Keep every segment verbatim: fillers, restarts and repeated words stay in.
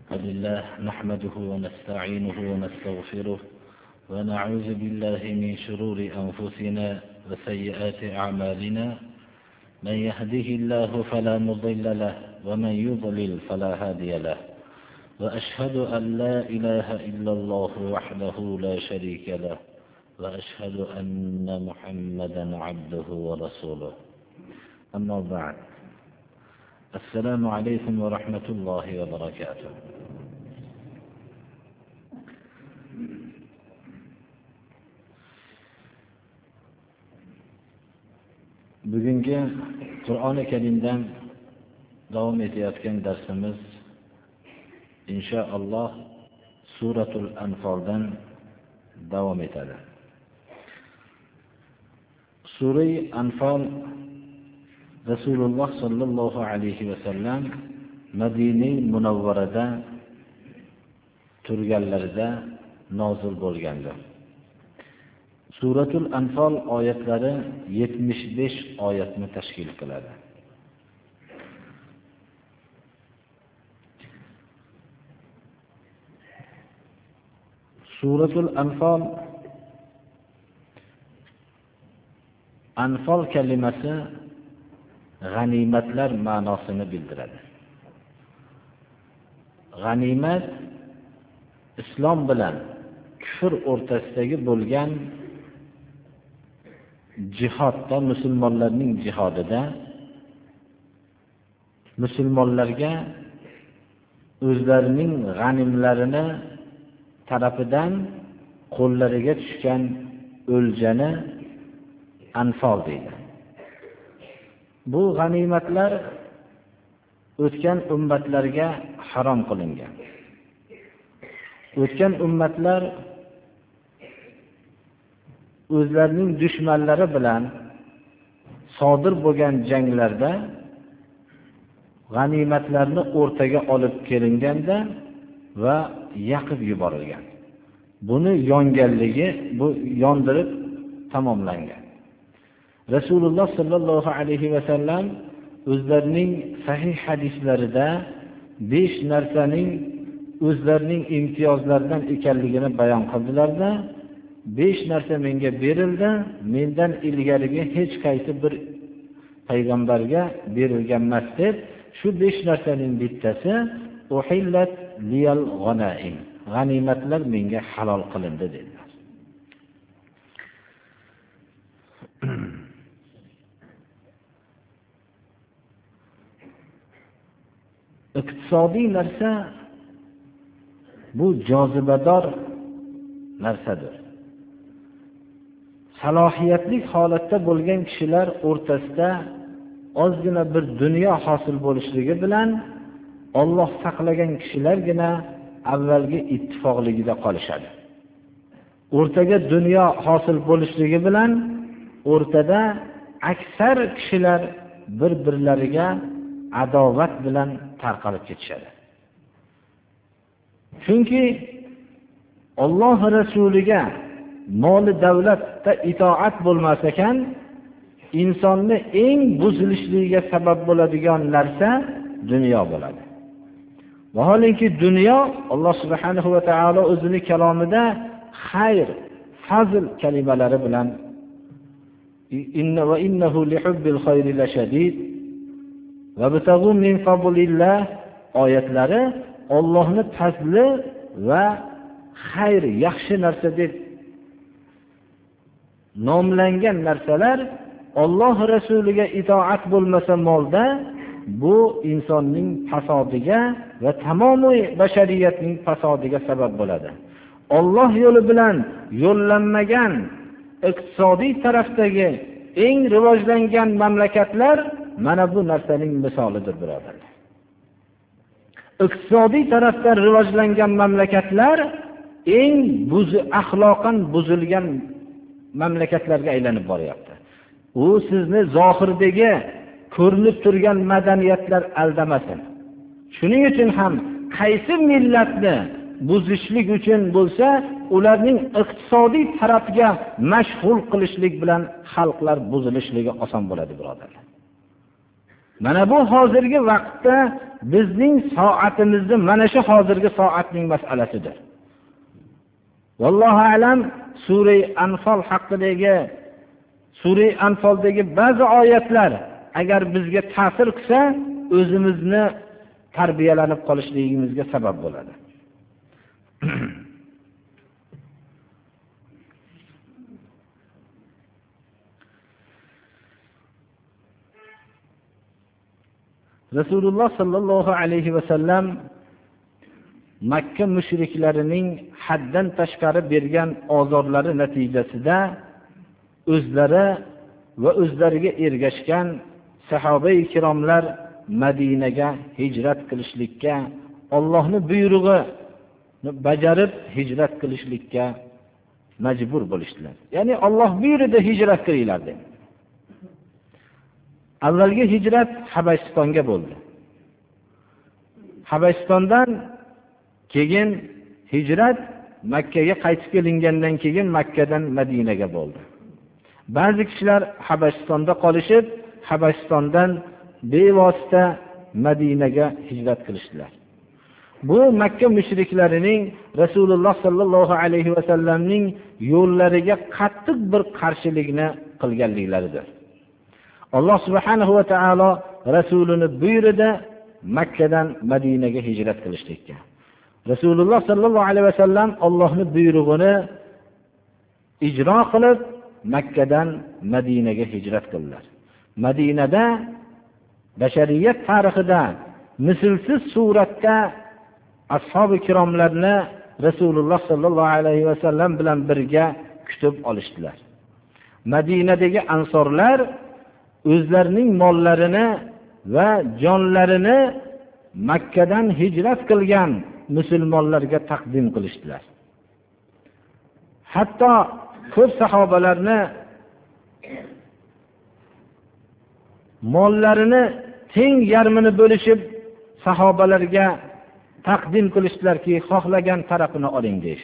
لله نحمده ونستعينه ونستغفره ونعوذ بالله من شرور أنفسنا وسيئات أعمالنا من يهده الله فلا مضل له ومن يضلل فلا هادي له وأشهد أن لا إله إلا الله وحده لا شريك له وأشهد أن محمدا عبده ورسوله أما بعد السلام عليكم ورحمة الله وبركاته. Bugungi Qur'oni Karimdan davom etayotgan darsimiz inshaalloh Suratul Anfaldan davom etadi. Sura Anfal Rasululloh sallallohu alayhi va sallam Madina Munawvarada turganlarida nozil bo'lgandi. Suratul Anfal oyatlari yetmish besh oyatni tashkil qiladi. Suratul Anfal Anfal kalimasi g'animatlar ma'nosini bildiradi. G'animat islom bilan kufr o'rtasidagi bo'lgan jihodda, musulmonlarning jihodida musulmonlarga o'zlarining g'animlarini tarafidan qo'llariga tushgan o'ljani anfal deydi. Bu g'animatlar o'tgan ummatlarga harom qilingan. O'tgan ummatlar o'zlarining dushmanlari bilan sodir bo'lgan janglarda g'animatlarni o'rtaga olib kelinganda va yoqib yuborilgan. Buni yonganligi, bu yondirib tamomlangan. Rasululloh sallallohu alayhi va sallam o'zlarining sahih hadislarida besh narsaning o'zlarining imtiyozlaridan ekanligini bayon qildilar-da, besh narsa menga berildi, mendan ilgarigi hech qaysi bir payg'ambarga berilgan emas deb, shu besh narsaning bittasi uhillat liyal g'anaim, g'animatlar menga halol qilindi dedilar. Iqtisodiy narsa bu jozibador narsadir. Salohiyatli holatda bo'lgan kishilar o'rtasida ozgina bir dunyo hosil bo'lishligi bilan Alloh saqlagan kishilargina avvalgi ittifoqligida qolishadi. O'rtaga dunyo hosil bo'lishligi bilan o'rtada aksar kishilar bir-birlariga adovat bilan tarqalib ketishadi. Chunki Alloh rasuliga moli davlatda itoat bo'lmas ekan, insonni eng buzilishligiga sabab bo'ladigan narsa dunyo bo'ladi. Vaholanki dunyo Alloh subhanahu va taolo o'zining kalomida xayr, fazl kalimalari bilan inna va innahu lihubbil khayri lashadid va bitagu min fadlillah oyatlari Allohning fazli va xayr, yaxshi narsa deb nomlangan narsalar Alloh rasuliga itoat bo'lmasa molda, bu insonning fasodiga va tamomiy bashariyatning fasodiga sabab bo'ladi. Alloh yo'li bilan yo'llanmagan iqtisodiy tarafdagi eng rivojlangan mamlakatlar mana bu narsaning misolidir, birodarlar. Iqtisodiy tarafdan rivojlangan mamlakatlar eng buz axloqan buzilgan mamlakatlarga aylanib boryapti. U sizni zohirdagi ko'rinib turgan madaniyatlar aldamasin. Shuning uchun ham qaysi millatni buzishlik uchun bo'lsa, ularning iqtisodiy tarafga mashg'ul qilishlik bilan xalqlar buzilishligi oson bo'ladi, birodarlar. Mana bu hozirgi vaqtda bizning soatimizni mana shu hozirgi soatning masalasidir. Vallohu alam, sura Anfal haqidagi sura Anfaldagi ba'zi oyatlar agar bizga ta'sir qilsa, o'zimizni tarbiyalanib qolishligimizga sabab bo'ladi. Rasululloh sallallohu alayhi va sallam Makka mushriklarining haddan tashqari bergan ozorlari natijasida o'zlari va o'zlariga ergashgan sahoba-i kiromlar Madinaga hijrat qilishlikka, Allohning buyrug'ini bajarib hijrat qilishlikka majbur bo'lishdilar. Ya'ni Alloh buyurdi hijrat qilinglar dedi. Avvalgi hijrat Habasistonga bo'ldi. Habasistondan keyin hijrat Makkaga qaytib kelingandan keyin Makkadan Madinaga bo'ldi. Ba'zi kishilar Habasistonda qolishib, Habasistondan bevosita Madinaga hijrat qilishdilar. Bu Makka mushriklarining Rasululloh sallallohu alayhi va sallamning yo'llariga qattiq bir qarshilikni qilganliklaridir. Alloh subhanahu va taolo rasulini buyurdi Makkadan Madinaga hijrat qilishlikka. Rasululloh sallallohu alayhi va sallam Allohning buyrug'ini ijro qilib Makkadan Madinaga hijrat qildilar. Madinada bashariyat tarixida mislsiz suratda ashabi kiromlarni Rasululloh sallallohu alayhi va sallam bilan birga kutib olishdilar. Madinadagi ansorlar o'zlarining mollarini va jonlarini Makkadan hijrat qilgan musulmonlarga taqdim qilishdilar. Hatto ko'p sahobalarni mollarini teng yarmini bo'lishib sahobalarga taqdim qilishdilarki, xohlagan tarafini oling deyish.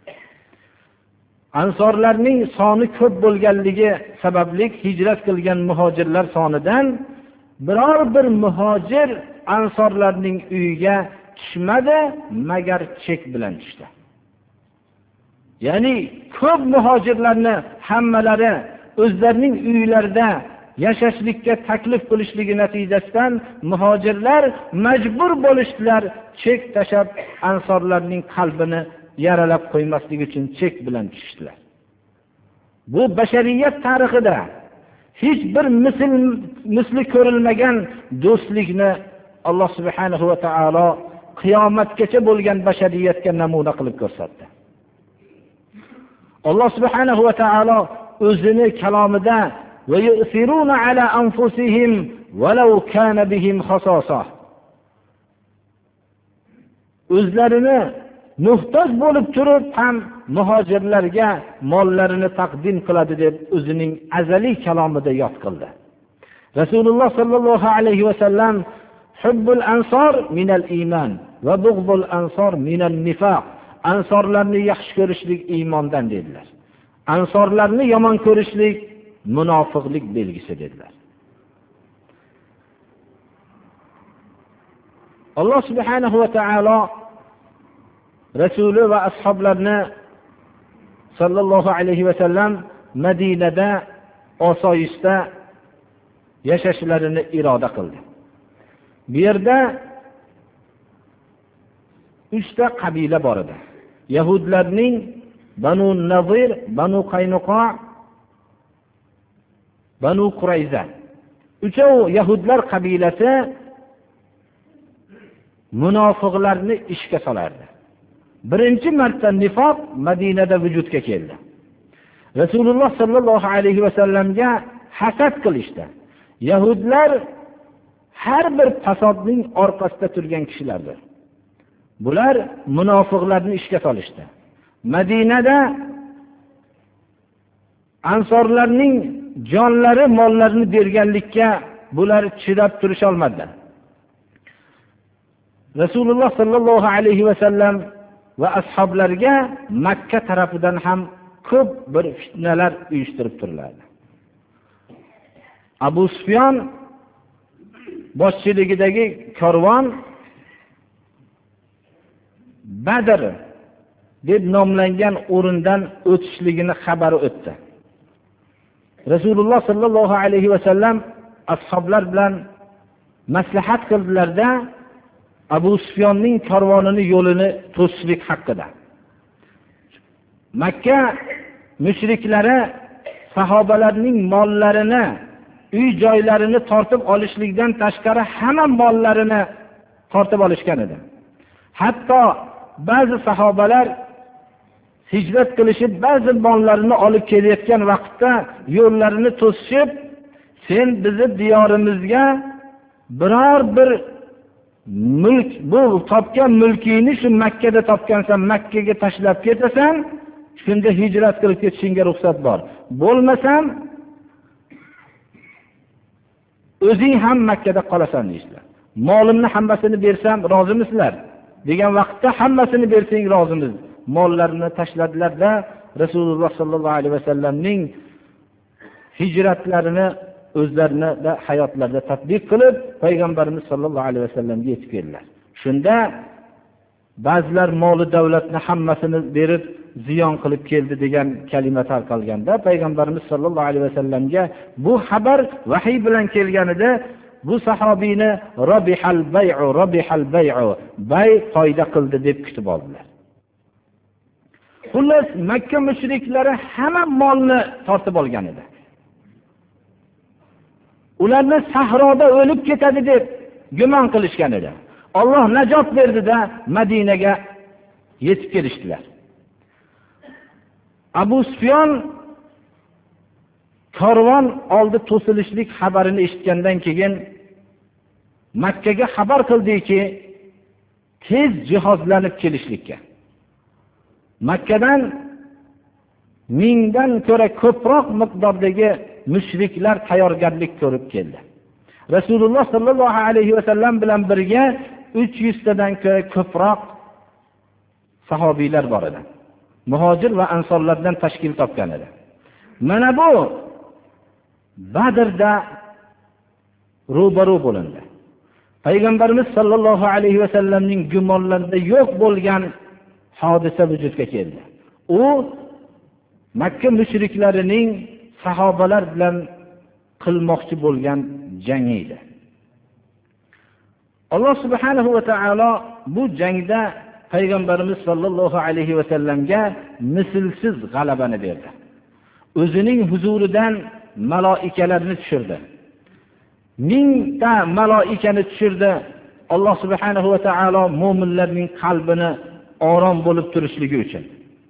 Ansorlarning soni ko'p bo'lganligi sababli hijrat qilgan muhojirlar sonidan biror bir muhojir ansorlarning uyiga tushmadi, magar chek bilan tushdi. Ya'ni ko'p muhojirlarni hammalari o'zlarining uylarida yashashlikka taklif qilishligi natijasidan muhojirlar majbur bo'lishdilar chek tashab ansorlarning qalbini yaralab qo'ymaslik uchun chek bilan tushdilar. Bu bashariyat tarixida hech bir misl misli ko'rilmagan do'stlikni Alloh subhanahu va taolo qiyomatgacha bo'lgan bashariyatga namuna qilib ko'rsatdi. Alloh subhanahu va taolo o'zini kalomida va yusiruna ala anfusihim walau kana bihim khasasa, o'zlarini muhtoj bo'lib turib ham muhojirlarga mollarini taqdim qiladi deb o'zining azaliy kalomida yod qildi. Rasululloh sallallohu alayhi va sallam hubbul ansor minal iymon va bug'dul ansor minal nifoq, ansorlarni yaxshi ko'rishlik iymondan dedilar. Ansorlarni yomon ko'rishlik munofiqlik belgisi dedilar. Alloh subhanahu va taolo Rasuli va ashoblarni sallallohu alayhi va sallam Madinada osoyishta yashashlarini iroda qildi. Bu yerda uchta qabila bor edi. Yahudlarning Banu Nazir, Banu Qaynuqa, Banu Qurayza. Uchov yahudlar qabilasi munofiqlarni ishga solardi. Birinchi marta nifoq Madinada vujudga keldi. Rasululloh sallallohu alayhi va sallamga hasad qilishdi. Yahudlar har bir fasodning orqasida turgan kishilardir. Bular munofiqlarni ishga solishdi. Madinada ansorlarning jonlari, mollarini berganlikka bular chidab turisha olmadilar. Rasululloh sallallohu alayhi va sallam va ashablariga Makka tarafidan ham ko'p bir fitnalar uyushtirib turiladi. Abu Sufyon boshchiligidagi karvon Badr deb nomlangan o'rindan o'tishligini xabari o'tdi. Rasululloh sallallohu alayhi va sallam ashoblar bilan maslahat qildilarda Abu Sufyonning karvonini yo'lini to'sishlik haqida. Makka mushriklari sahobalarning mollarini, uy joylarini tortib olishlikdan tashqari hamma mollarini tortib olishgan edi. Hatto ba'zi sahobalar hijrat qilishib ba'zi mollarini olib kelayotgan vaqtda yo'llarini to'sishib, sen bizni diyorimizga biror bir mulk, bu topgan mulkingni shu Makkada topgansan, Makkaga tashlab ketasan, shunda hijrat qilib ketishingga ruxsat bor. Bo'lmasam o'zing ham Makkada qolasan deydilar. Molimni hammasini bersam rozimisizlar degan vaqtda hammasini bersang rozimiz. Mollarini tashladilar-da, Rasululloh sallallohu alayhi vasallamning hijratlarini o'zlarini da hayotlarida tatbiq qilib, payg'ambarimiz sallallohu alayhi vasallamga yetib keldilar. Shunda ba'zilar moli davlatni hammasini berib ziyon qilib keldi degan kalima tarqalganda, payg'ambarimiz sallallohu alayhi vasallamga bu xabar vahiy bilan kelganida bu sahobiyni robihal bay'u robihal bay'u bay foyda qildi deb kutib oldilar. Xullas, Makka mushriklari hamma molni tortib olgan edi. Ularni sahroda o'lib ketadi deb gumon qilishgan edi. Alloh najot berdi-da, Madinaga yetib kelishdilar. Abu Sufyon karvon oldi to'silishlik xabarini eshitgandan keyin Makkaga xabar qildiki, tez jihozlanib kelishlikka. Makkadan mingdan ko'ra ko'proq miqdordagi mushriklar tayyorgarlik ko'rib keldi. Rasululloh sallallohu alayhi va sallam bilan birga uch yuz tadan ko'ra ko'proq sahobiylar bor edi. Muhojir va ansorlardan tashkil topgan edi. Mana bu Badrda ro'baro bo'lindi. Payg'ambarimiz sallallohu alayhi va sallamning gumonlarida yo'q bo'lgan hodisa vujudga keldi. U Makka mushriklarining sahobalar bilan qilmoqchi bo'lgan jangi edi. Alloh subhanahu va taolo bu jangda payg'ambarimiz sallallohu alayhi va sallamga mislsiz g'alabani berdi. O'zining huzuridan maloikalarni tushirdi. Mingta maloikani tushirdi. Alloh subhanahu va taolo mu'minlarning qalbini orom bo'lib turishligi uchun.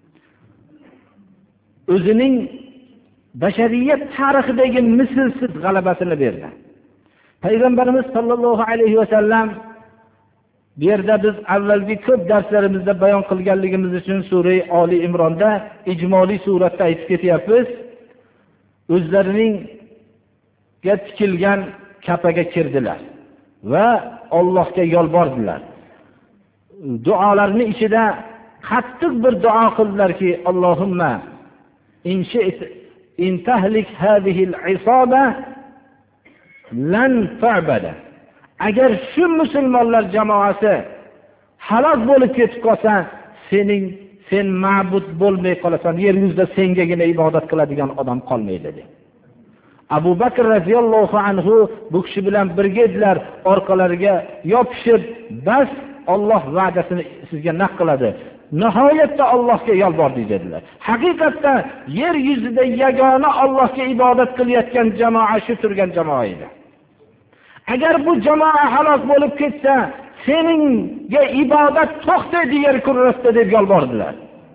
O'zining bashariyat tarixidagi mislsiz g'alabasini berdi. Payg'ambarimiz sallallohu alayhi va sallam bu yerda biz avvalgi ko'p darslarimizda bayon qilganligimiz uchun sura Oli Imronda ijmoliy suratda aytib ketyapmiz. O'zlarining tikilgan kapaga kirdilar va Allohga yolbordilar. Duolarning ichida qattiq bir duo qildilarki, Allohumma in shi'ta in tahlik hadhihi al-isaba lan ta'bada. Agar shu musulmonlar jamoasi halok bo'lib ketib qolsa, sening sen ma'bud bo'lmay qolasan, yer yuzida sengagina ibodat qiladigan odam qolmaydi dedi. Abu Bakr radhiyallohu anhu bu kishi bilan birga edilar, orqalariga yopishib, bas Alloh va'dasini sizga naq qiladi. Nihoyatda Allohga yolbordik dedilar. Haqiqatda yer yuzida yagona Allohga ibodat qilayotgan jamoa shu turgan jamoa edi. Agar bu jamoa halok bo'lib ketsa, seningga ibodat to'xtaydi yer kurrasida deb yolbordilar.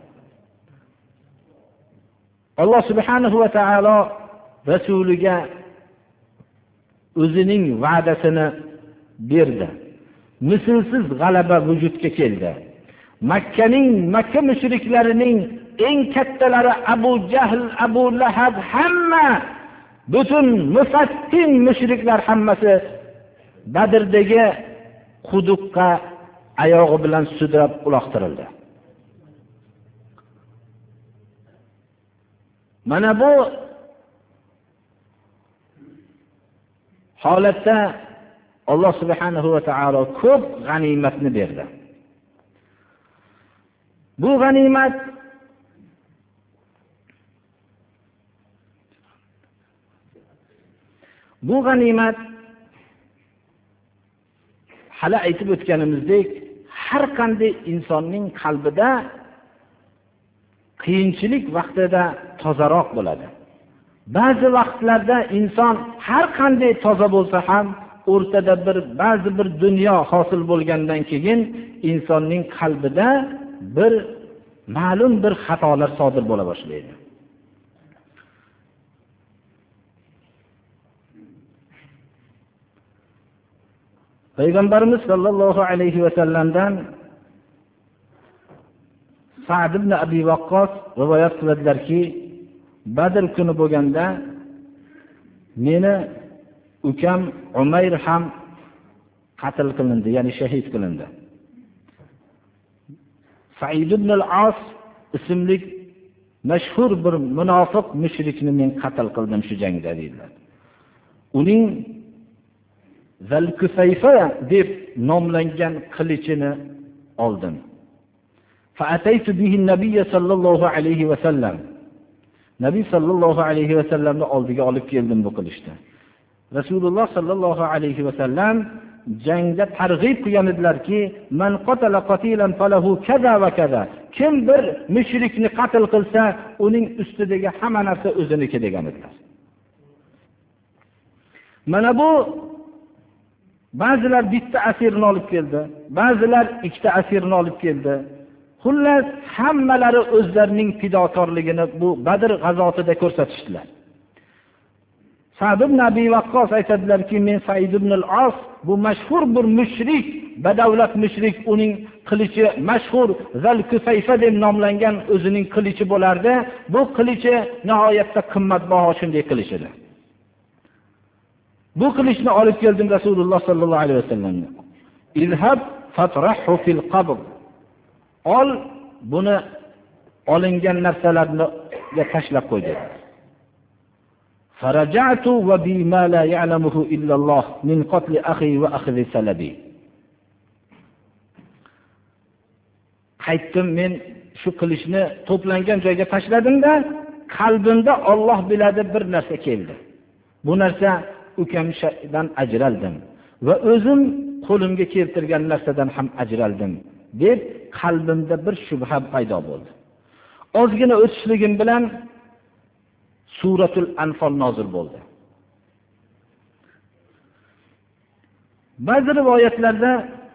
Alloh subhanahu va taolo rasuliga o'zining va'dasini berdi. Mislsiz g'alaba vujudga keldi. Makkaning Makka mushriklarining eng kattalari Abu Jahl, Abu Lahab hamma butun mufattin mushriklar hammasi Badrdagi quduqqa oyog'i bilan sudrab uloqtirildi. Mana bu holatda Alloh subhanahu va taolo ko'p g'animatni berdi. Bu g'animat Bu g'animat hali aytib o'tganimizdek, har qanday insonning qalbida qiyinchilik vaqtida tozaroq bo'ladi. Ba'zi vaqtlarda inson har qanday toza bo'lsa ham o'rtada bir ba'zi bir dunyo hosil bo'lgandan keyin insonning qalbida bir ma'lum bir xatolar sodir bo'la boshlaydi. Payg'ambarimiz sollallohu alayhi va sallamdan Sa'd ibn Abi Waqqas rivoyat qiladilarki, Badr kuni bo'lganda meni ukam Umayr ham qatl qilindi, ya'ni shahid qilindi. Sa'id ibn al-As ismli mashhur bir munofiq mushrikni men qatl qildim shu jangda dedilar. Uning Zal-Kusayfa deb nomlangan qilichini oldim. Fa'ataytu bihi an-nabiy sallallohu alayhi va sallam. Nabiy sallallohu alayhi va sallamni oldiga olib keldim bu qilichni. Rasululloh sallallohu alayhi va sallam jangda targ'ib qilgan edilarki, man qatala qatilan falahu kaza va kaza. Kim bir mushrikni qatl qilsa, uning ustidagi hamma narsa o'ziniki degan edilar. Mana bu ba'zilar bitta asirni olib keldi, ba'zilar ikkita asirni olib keldi. Xullas hammalari o'zlarining fidokorligini bu Badr g'azotida ko'rsatishdilar. Sa'd ibn Abi Waqqas aytadilarki, men Sa'id ibn al-As bu mashhur bir mushrik, badavlat mushrik, uning qilichi mashhur Zal-Kusayfa deb nomlangan o'zining qilichi bo'lardi. Bu qilichi nihoyatda qimmatbaho shunday qilish edi. Bu qilichni olib keldim Rasululloh sallallohu alayhi vasallamga. Izhab fatrahu fil qabr. Ol, buni olingan narsalarni tashlab qo'y dedi. Faraja'tu va bima la ya'lamuhu illa Allah min qatl akhi va akhdhi salabi. Qaytdim, men shu qilichni to'plangan joyga tashladim-da, qalbimda Alloh biladi bir narsa keldi. Bu narsa ukamdan ajraldim va o'zim qo'limga keltirgan narsadan ham ajraldim deb qalbimda bir shubha paydo bo'ldi. Ozgina o'tishligim bilan Suratul Anfal nozil bo'ldi. Ba'zi rivoyatlarda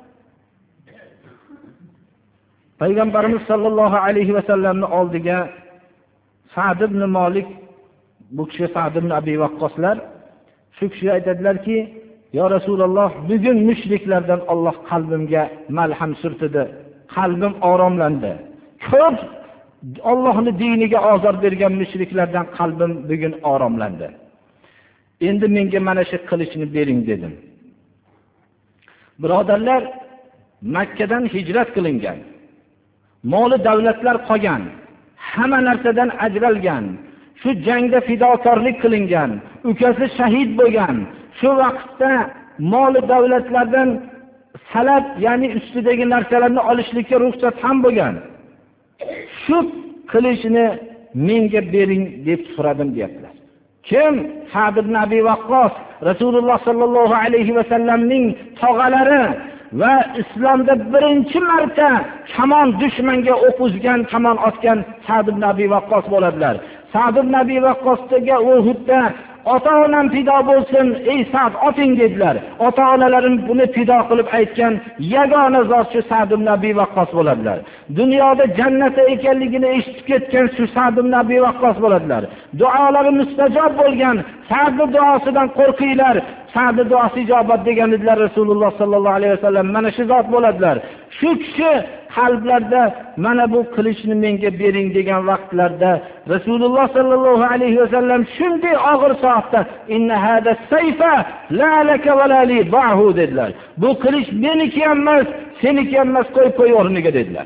Payg'ambarimiz sollallohu alayhi va sallamning oldiga Sa'd ibn Malik, bu kishi Sa'd ibn Abi Waqqaslar, shu kishi aytadilarki, "Ya Rasululloh, bugun mushriklardan Alloh qalbimga malham surtdi. Qalbim oromlandi. Ko'p Allohning diniga ozor bergan mushriklardan qalbim bugun oromlandi. Endi menga mana shu qilichni bering" dedim. Birodarlar, Makkadan hijrat qilingan, moli davlatlar qolgan, hamma narsadan ajralgan, shu jangda fidokorlik qilingan, ukasi shahid bo'lgan, shu vaqtda moli davlatlardan salab, ya'ni ustidagi narsalarni olishlikka ruxsat ham bo'lgan. Shu qilishni menga bering deb so'radim deyaptilar. Kim? Sa'd ibn Abi Waqqas, Rasululloh sallallohu alayhi va sallamning tog'alari va islomda birinchi marta kamon dushmanga o'q uzgan, kamon otgan Sa'd ibn Abi Waqqas bo'ladilar. Sa'd ibn Abi Waqqasga Uhudda ota-onam fido bo'lsin, ey Sa'd oting dedilar. Ota-onalarim buni fido qilib aytgan yagona zot shu Sa'd ibn Abi Waqqas bo'ladilar. Dunyoda jannatda ekanligini eshitib ketgan shu Sa'd ibn Abi Waqqas bo'ladilar. Duolari mustajob bo'lgan, Sa'd duosidan qo'rqinglar. Sa'd duosi ijobat degan edilar Rasululloh sallallohu alayhi vasallam. Mana shu zot bo'ladilar. Shu kishi qalblarda mana bu qilichni menga bering degan vaqtlarda Rasululloh sallallohu alayhi vasallam shunday og'ir soatda inna hada sayfa la laka va la li ba'hu dedilar. Bu qilich meniki emas, seniki emas, qo'y qo'y o'rniga dedilar.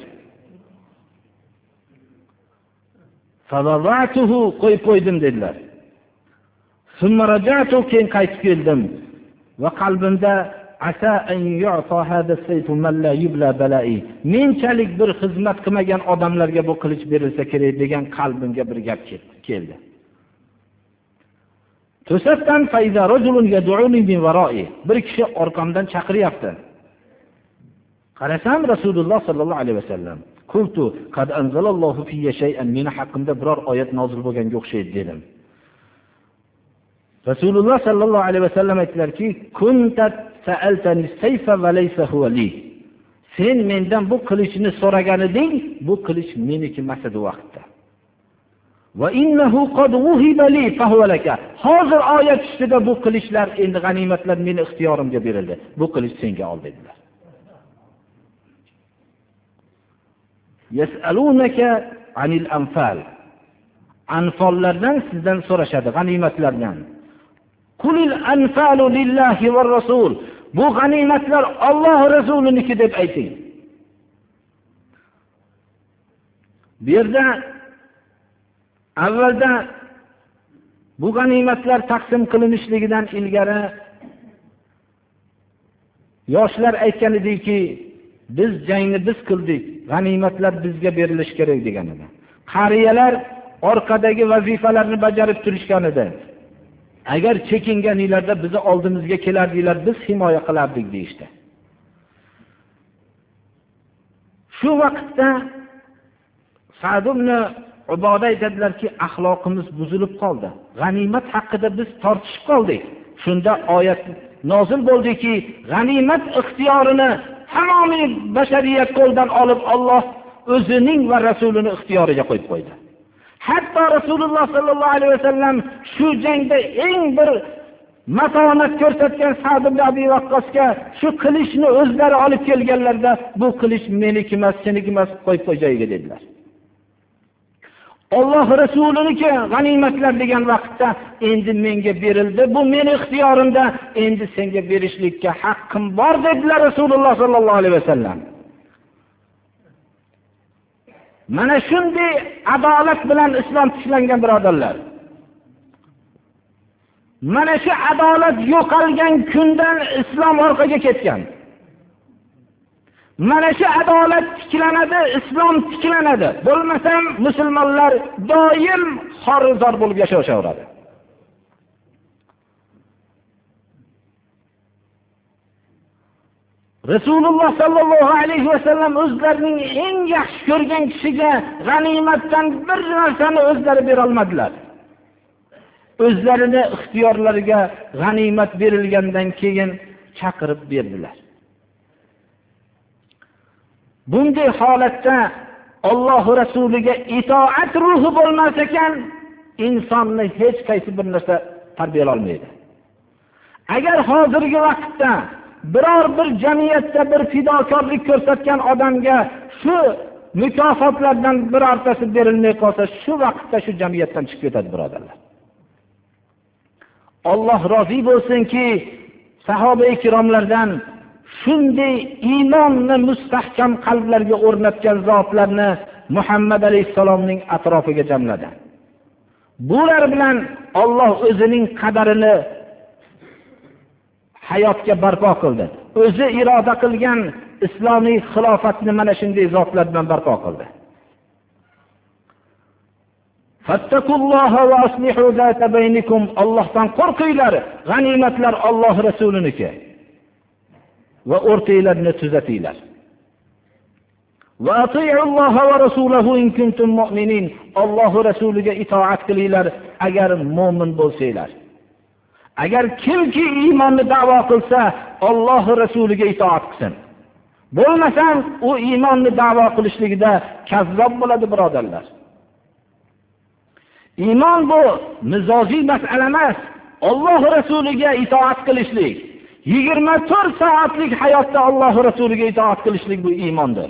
Fadawatuhu, qo'y qo'ydim dedilar. Summa raja'tu, keyin qaytib keldim va qalbimda asa an yu'ta hada sayf man la yubla bala'i. Menchalik bir xizmat qilmagan odamlarga bu qilich berilsa kerak degan qalbimga bir gap keldi. To'satdan fayza rajulun yad'uni min wara'i. Bir kishi orqamdan chaqiryapti. Qarasam Rasululloh sallallohu alayhi vasallam. Qultu qad anzalallohu fiyya shay'an, meni haqqimda biror oyat nozil bo'lganga o'xshaydi dedim. Rasululloh sallallohu alayhi vasallam aytdilarki, kunta sa'altani sayfa va laysa huwa li. Sen mendan bu qilichni so'ragan eding, bu qilich meniki emas edi vaqtda. Va innahu qad wuhiba li fa huwa laka. Hozir oyat ustida bu qilichlar, endi g'animatlar meni ixtiyorimga berildi. Bu qilich senga ol dedilar. Yas'alunaka anil anfal. Anfallardan sizdan so'rashadi, g'animatlardan. Qulil anfalu lillahi va rasul. Bu g'animatlar Alloh rasuliniki deb ayting. Bu yerda avvalda bu g'animatlar taqsim qilinishligidan ilgari yoshlar aytgan ediki, biz jangni biz qildik, g'animatlar bizga berilishi kerak degan edi. Qariyalar orqadagi vazifalarni bajarib turishgan edi. Agar chekinganinglarda bizni oldimizga kelardinglar, biz himoya qilardik deyishdi. Shu vaqtda Sa'd ibn Uboda aytadilarki, axloqimiz buzilib qoldi. G'animat haqida biz tortishib qoldik. Shunda oyat nozil bo'ldiki, g'animat ixtiyorini tamomiy bashariyat qo'ldan olib Alloh o'zining va rasulining ixtiyoriga qo'yib qo'ydi. Hatto Rasululloh sallallohu alayhi vasallam shu jangda eng bir matonat ko'rsatgan Sa'd ibn Abi Waqqosga shu qilichni o'zlari olib kelganlarda, bu qilich meniki emas, seniki emas, qo'yib qo'y joyiga dedilar. Alloh rasuliniki g'animatlar degan vaqtda endi menga berildi, bu meni ixtiyorimda, endi senga berishlikka haqqim bor dedilar Rasululloh sallallohu alayhi vasallam. Mana shunday adolat bilan islom tiklangan birodarlar. Mana shu adolat yo'qolgan kundan islom orqaga ketgan. Mana shu adolat tiklanadi, islom tiklanadi. Bo'lmasam musulmonlar doim xorizor bo'lib yashashaveradi. Rasululloh sallallohu alayhi vasallam o'zlarining eng yaxshi ko'rgan kishiga g'animatdan bir narsani o'zlari bera olmadilar. O'zlarini ixtiyorlariga g'animat berilgandan keyin chaqirib berdilar. Bunday holatda Alloh rasuliga itoat ruhi bo'lmas ekan, insonni hech qaysi bir narsa tarbiyala olmaydi. Agar hozirgi vaqtda biror bir jamiyatda bir fidokorlik ko'rsatgan odamga shu mukofotlardan birortasi berilmay qolsa, shu vaqtda shu jamiyatdan chiqib ketadi birodarlar. Alloh rozi bo'lsinki, sahoba-i kiromlardan shunday iymonni mustahkam qalblarga o'rnatgan zotlarni Muhammad alayhisalomning atrofiga jamladi. Bular bilan Alloh o'zining qadarini hayotga barpo qildi. O'zi iroda qilgan islomiy xilofatni mana shunday zotlar bilan barpo qildi. Fattakulloha va aslihu zata baynikum. Allohdan qo'rqinglar. G'animatlar Alloh rasuliniki. Va o'rtanglarni tuzatinglar. Va ati'ulloha va rasulahu in kuntum mu'minin. Alloh rasuliga itoat qilinglar agar mu'min bo'lsanglar. Agar kimki iymonni da'vo qilsa, Alloh rasuliga itoat qilsin. Bo'lmasam, u iymonni da'vo qilishligida kazzob bo'ladi birodarlar. Iymon bu mizojiy masala emas. Alloh rasuliga itoat qilishlik, yigirma to'rt soatlik hayotda Alloh rasuliga itoat qilishlik bu iymondir.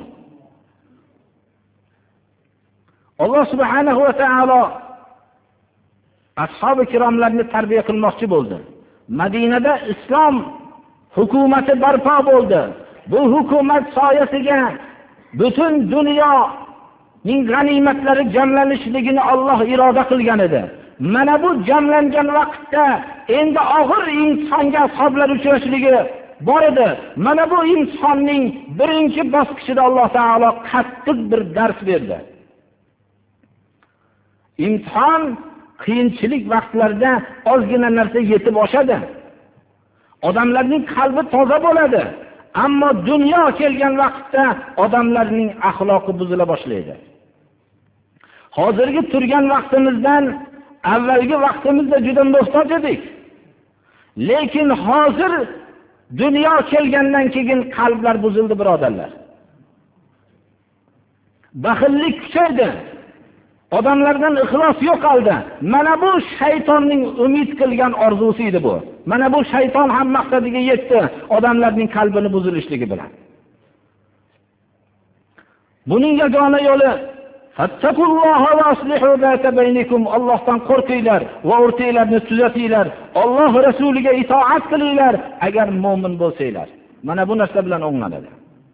Alloh subhanahu va taolo ashab-i kiromlarni tarbiya qilmoqchi bo'ldi. Madinada islom hukumati barpo bo'ldi. Bu hukumat soyasiga butun dunyoning g'animatlari jamlanishligini Alloh iroda qilgan edi. Mana bu jamlangan vaqtda endi og'ir insonga ashablar uchrashligi bor edi. Mana bu imtihonning birinchi bosqichida Alloh taolo qattiq bir dars berdi. Imtihon qiyinchilik vaqtlarida ozgina narsa yetib oshadi. Odamlarning qalbi toza bo'ladi. Ammo dunyo kelgan vaqtda odamlarning axloqi buzila boshlaydi. Hozirgi turgan vaqtimizdan avvalgi vaqtimizda juda muhtoj edik. Lekin hozir dunyo kelgandan keyin qalblar buzildi, birodarlar. Baxillik kuchaydi. Odamlardan ixlos yo'qoldi. Mana bu shaytonning umid qilgan orzusi edi bu. Mana bu shayton ham maqsadiga yetdi, odamlarning qalbini buzilishligi bilan. Buning yagona yo'li fattaqulloha va aslihu zata baynikum. Allohdan qo'rqinglar va o'rtanglarni tuzatinglar. Alloh rasuliga itoat qilinglar agar mu'min bo'lsanglar. Mana bu narsa bilan o'nglanadi.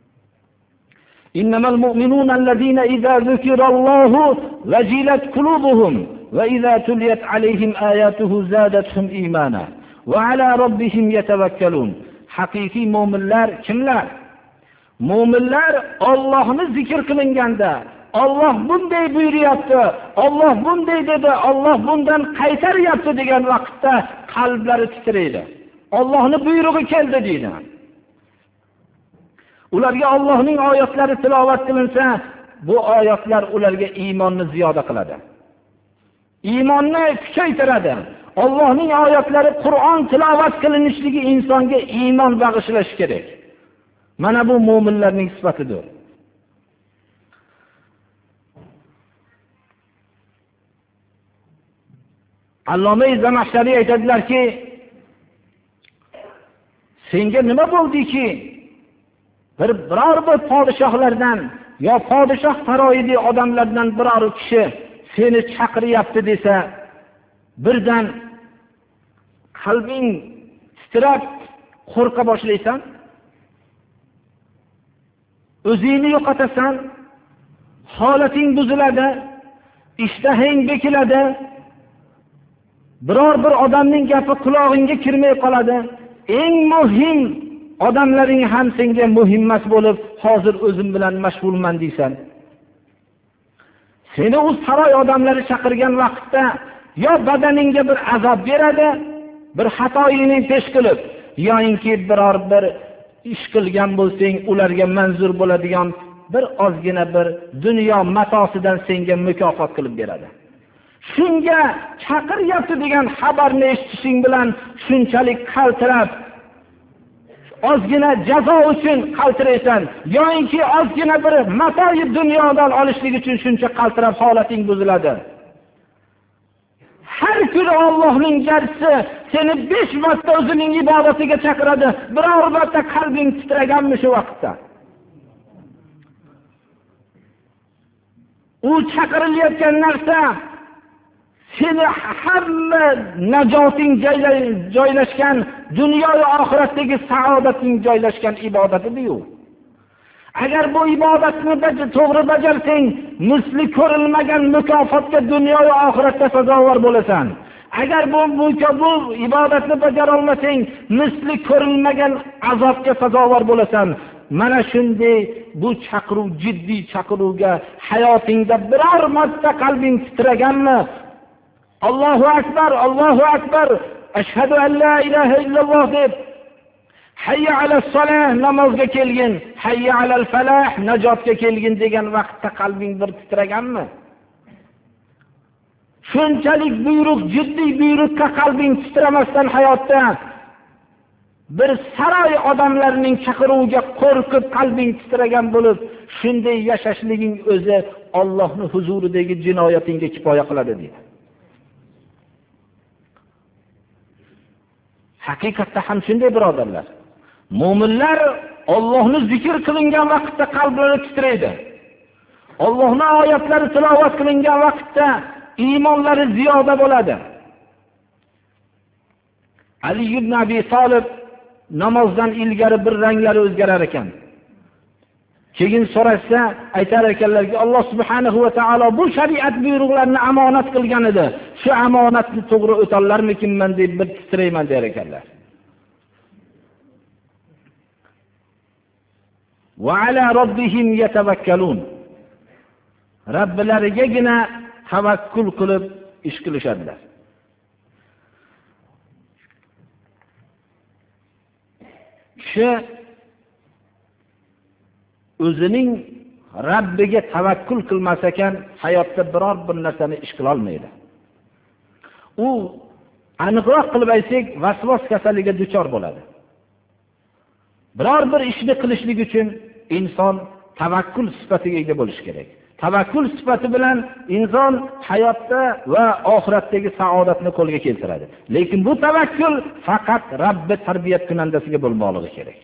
إنما المؤمنون الذين إذا ذكر الله وجلت قلوبهم وإذا تليت عليهم آياته زادتهم إيمانا وعلى ربهم يتوكلون. حقيقي مؤمنlar kimlar? Mu'minlar Allohni zikr qilinganda, Alloh bunday buyuryapti, Alloh bunday dedi, Alloh bundan qaytaryapti degan vaqtda qalblari titraydi. Allohning buyrug'i keldi deydi. Ularga Allohning oyatlari tilovat qilinsa, bu oyatlar ularga iymonni ziyoda qiladi. Iymonni kuchaytiradi. Allohning oyatlari, Qur'on tilovat qilinishligi insonga iymon bag'ishlashi kerak. Mana bu mu'minlarning sifatidir. Alloma Zamaxshariy aytadilarki, senga nima bo'ldiki, bir biror bir podshohlardan yo podshoh saroyidagi odamlardan biror kishi seni chaqiryapti desa, birdan qalbing titrab qo'rqa boshlaysan, o'zingni yo'qotasan, holating buziladi, ishtahang bekiladi, biror bir odamning gapi qulog'ingga kirmay qoladi. Eng muhim odamlaring ham senga muhim emas bo'lib, hozir o'zim bilan mashg'ulman deysan. Seni u saroy odamlari chaqirgan vaqtda yo badaningga bir azob beradi, bir xatoyingni pesh qilib, yoinki biror bir ish qilgan bo'lsang, ularga manzur bo'ladigan bir ozgina bir dunyo matosidan senga mukofot qilib beradi. Shunga chaqiryapti degan xabarni eshitishing bilan shunchalik qaltirab, ozgina jazo uchun qaltiraysan, yoinki ozgina bir matoyi dunyodan olishlik uchun shuncha qaltirab holating buziladi. Har kuni Allohning jarsi seni besh marta o'zining ibodatiga chaqiradi. Biror marta qalbing titraganmi shu vaqtda? U chaqirilayotgan narsa seni hamma najoting joylashgan, dunyo va oxiratdagi saodating joylashgan ibodatidir-ku. Agar bu ibodatni to'g'ri bajarsang, misli ko'rilmagan mukofotga dunyo va oxiratda sazovor bo'lasan. Agar bu bu ibodatni bajara olmasang, misli ko'rilmagan azobga sazovor bo'lasan. Mana shunday bu chaqiruv jiddiy chaqiruvga hayotingda biror marta qalbing titraganmi? Allohu akbar, Allohu akbar, ashhadu an la ilaha illalloh deb hayya alas solah namozga kelgin, hayya alal falah najotga kelgin degan vaqtda qalbing bir titraganmi? Shunchalik buyruq, jiddiy buyruqqa qalbing titramasdan hayotda bir saroy odamlarining chaqiruviga qo'rqib qalbing titragan bo'lib, shunday yashashliging o'zi Allohning huzuridagi jinoyatingga kifoya qiladi deydi. Haqiqatda ham shunday, birodarlar. Mu'minlar Allohni zikr qilingan vaqtda qalblari titraydi. Allohning oyatlari tilovat qilingan vaqtda iymonlari ziyoda bo'ladi. Ali ibn Abi Talib namozdan ilgari bir ranglari o'zgarar ekan. Keyin so'rashsa, aytar ekanlarki, Alloh subhanahu va taolo bu shariat buyruqlarini amonat qilgan edi. Shu amonatni to'g'ri o'tollarmikinman deb bir titrayman der ekanlar. va ala robbihim yatavakkalun. Robbilarigagina tavakkul qilib ish qilishadilar. Kishi o'zining Rabbiga tavakkul qilmas ekan, hayotda biror bir narsani ish qila olmaydi. U aniqroq qilib aytsak, vasvas kasaliga duchor bo'ladi. Biror bir ishni qilishlik uchun inson tavakkul sifatiga ega bo'lishi kerak. Tavakkul sifati bilan inson hayotda va oxiratdagi saodatni qo'lga keltiradi. Lekin bu tavakkul faqat Robbi tarbiyat kunandasiga bo'lmoqligi kerak.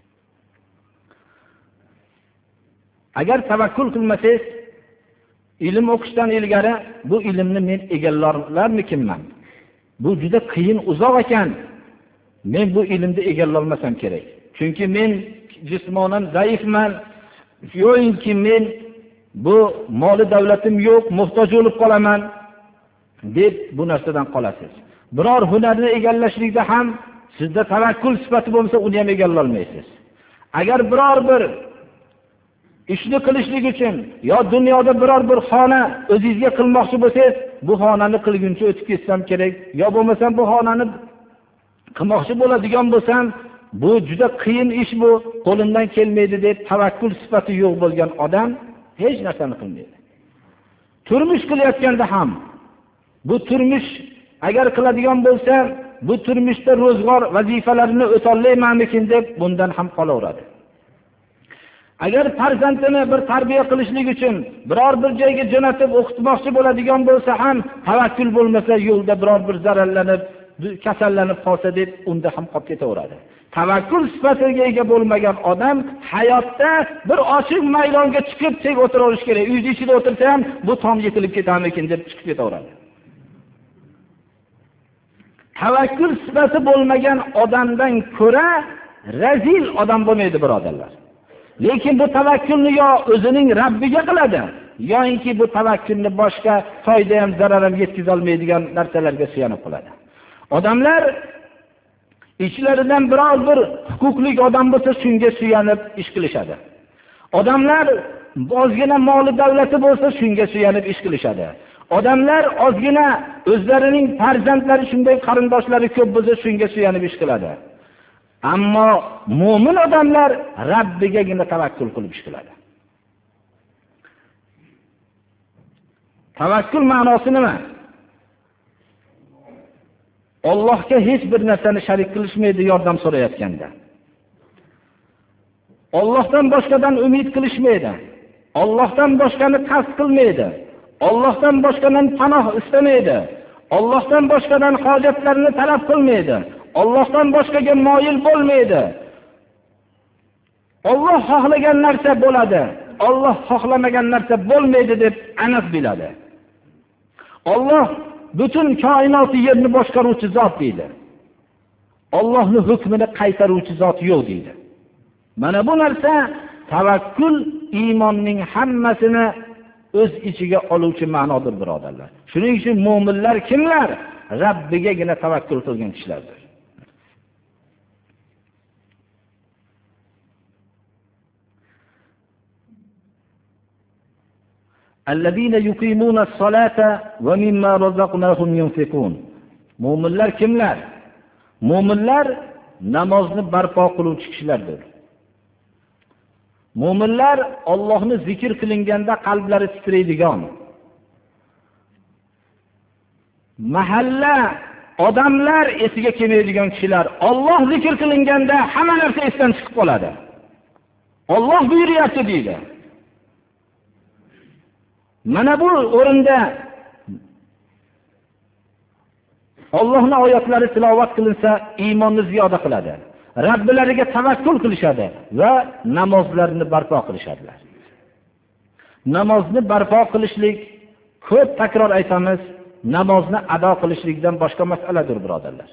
Agar tavakkul qilmasangiz, ilm o'qishdan ilgari bu ilmni men egallarlarmikinman? Bu juda qiyin, uzoq ekan. Men bu ilmni egallolmasam kerak. Chunki men jismonan zaifman. Yo'inki men bu moli davlatim yo'q, muhtoj bo'lib qolaman deb bu narsadan qolasiz. Biror hunarni egallashlikda ham sizda tavakkul sifati bo'lsa, uni ham egallolmaysiz. Agar biror bir ishni qilishlik uchun yo dunyoda biror bir xona o'zingizga qilmoqchi bo'lsangiz, bu xonani qilguncha o'tib ketsam kerak, yo bo'lmasa bu xonani qilmoqchi bo'ladigan bo'lsam, bu juda qiyin ish, bu qo'limdan kelmaydi deb tavakkul sifati yo'q bo'lgan odam hech narsani qilmaydi. Turmush qilayotganda ham bu turmush agar qiladigan bo'lsa, bu turmushda ro'zg'or vazifalarini o'tolmaymanmikin deb bundan ham qolaveradi. Agar farzandini bir tarbiya qilishlik uchun biror bir joyga jo'natib o'qitmoqchi bo'ladigan bo'lsa ham tavakkul bo'lmasa, yo'lda biror bir zararlanib, kasallanib qolsa deb unda ham qolib ketaveradi. Tavakkul sifatiga ega bo'lmagan odam hayotda bir ochiq maydonga chiqib tek o'tiraverish kerak. Uyda ichida o'tirsa ham bu tom yetilib ketarmikin deb chiqib ketaveradi. Tavakkul sifati bo'lmagan odamdan ko'ra razil odam bo'lmaydi, birodarlar. Lekin bu tavakkulni yo o'zining Rabbiga qiladi, yoki bu tavakkulni boshqa foyda ham zarar ham yetkiza olmaydigan narsalarga suyanib qiladi. Odamlar ichlaridan biror bir huquqli odam bo'lsa, shunga suyanib ish qilishadi. Odamlar ozgina moli davlati bo'lsa, shunga suyanib ish qilishadi. Odamlar ozgina o'zlarining farzandlari, shunday qarindoshlari ko'p bo'lsa, shunga suyanib ish qiladi. Ammo mu'min odamlar Rabbigagina tavakkul qilib ish qiladi. Tavakkul ma'nosi nima? Allohga hech bir narsani sharik qilishmaydi yordam so'rayotganda. Allohdan boshqadan umid qilishmaydi. Allohdan boshqani qasd qilmaydi. Allohdan boshqadan panoh istamaydi. Allohdan boshqadan hojatlarini talab qilmaydi. Allohdan boshqaga moyil bo'lmaydi. Alloh xohlagan narsa bo'ladi. Alloh xohlamagan narsa bo'lmaydi deb aniq biladi. Alloh butun koinotni yerni boshqaruvchi zot deydi. Allohning hukmini qaytaruvchi zot yo'q deydi. Mana bu narsa tavakkul iymonning hammasini o'z ichiga oluvchi ma'nodir, birodarlar. Shuning uchun mu'minlar kimlar? Rabbigagina tavakkul qilgan kishilardir. الذين يقيمون الصلاة ومما رزقناهم ينفقون. Mu'minlar kimlar? Mu'minlar namozni barpo qiluvchi kishilardir. Mu'minlar Allohni zikr qilinganda qalblari titraydigan, mahalla odamlar esiga kelmaydigan kishilar. Alloh zikr qilinganda hamma narsa esdan chiqib qoladi. Alloh buyuryapti deydi. Mana bu o'rinda Allohning oyatlari tilovat qilinsa, iymonni ziyoda qiladi. Robbilariga tavakkul qilishadi va namozlarni barpo qilishadilar. Namozni barpo qilishlik, ko'p takror aytamiz, namozni ado qilishlikdan boshqa masaladir, birodarlar.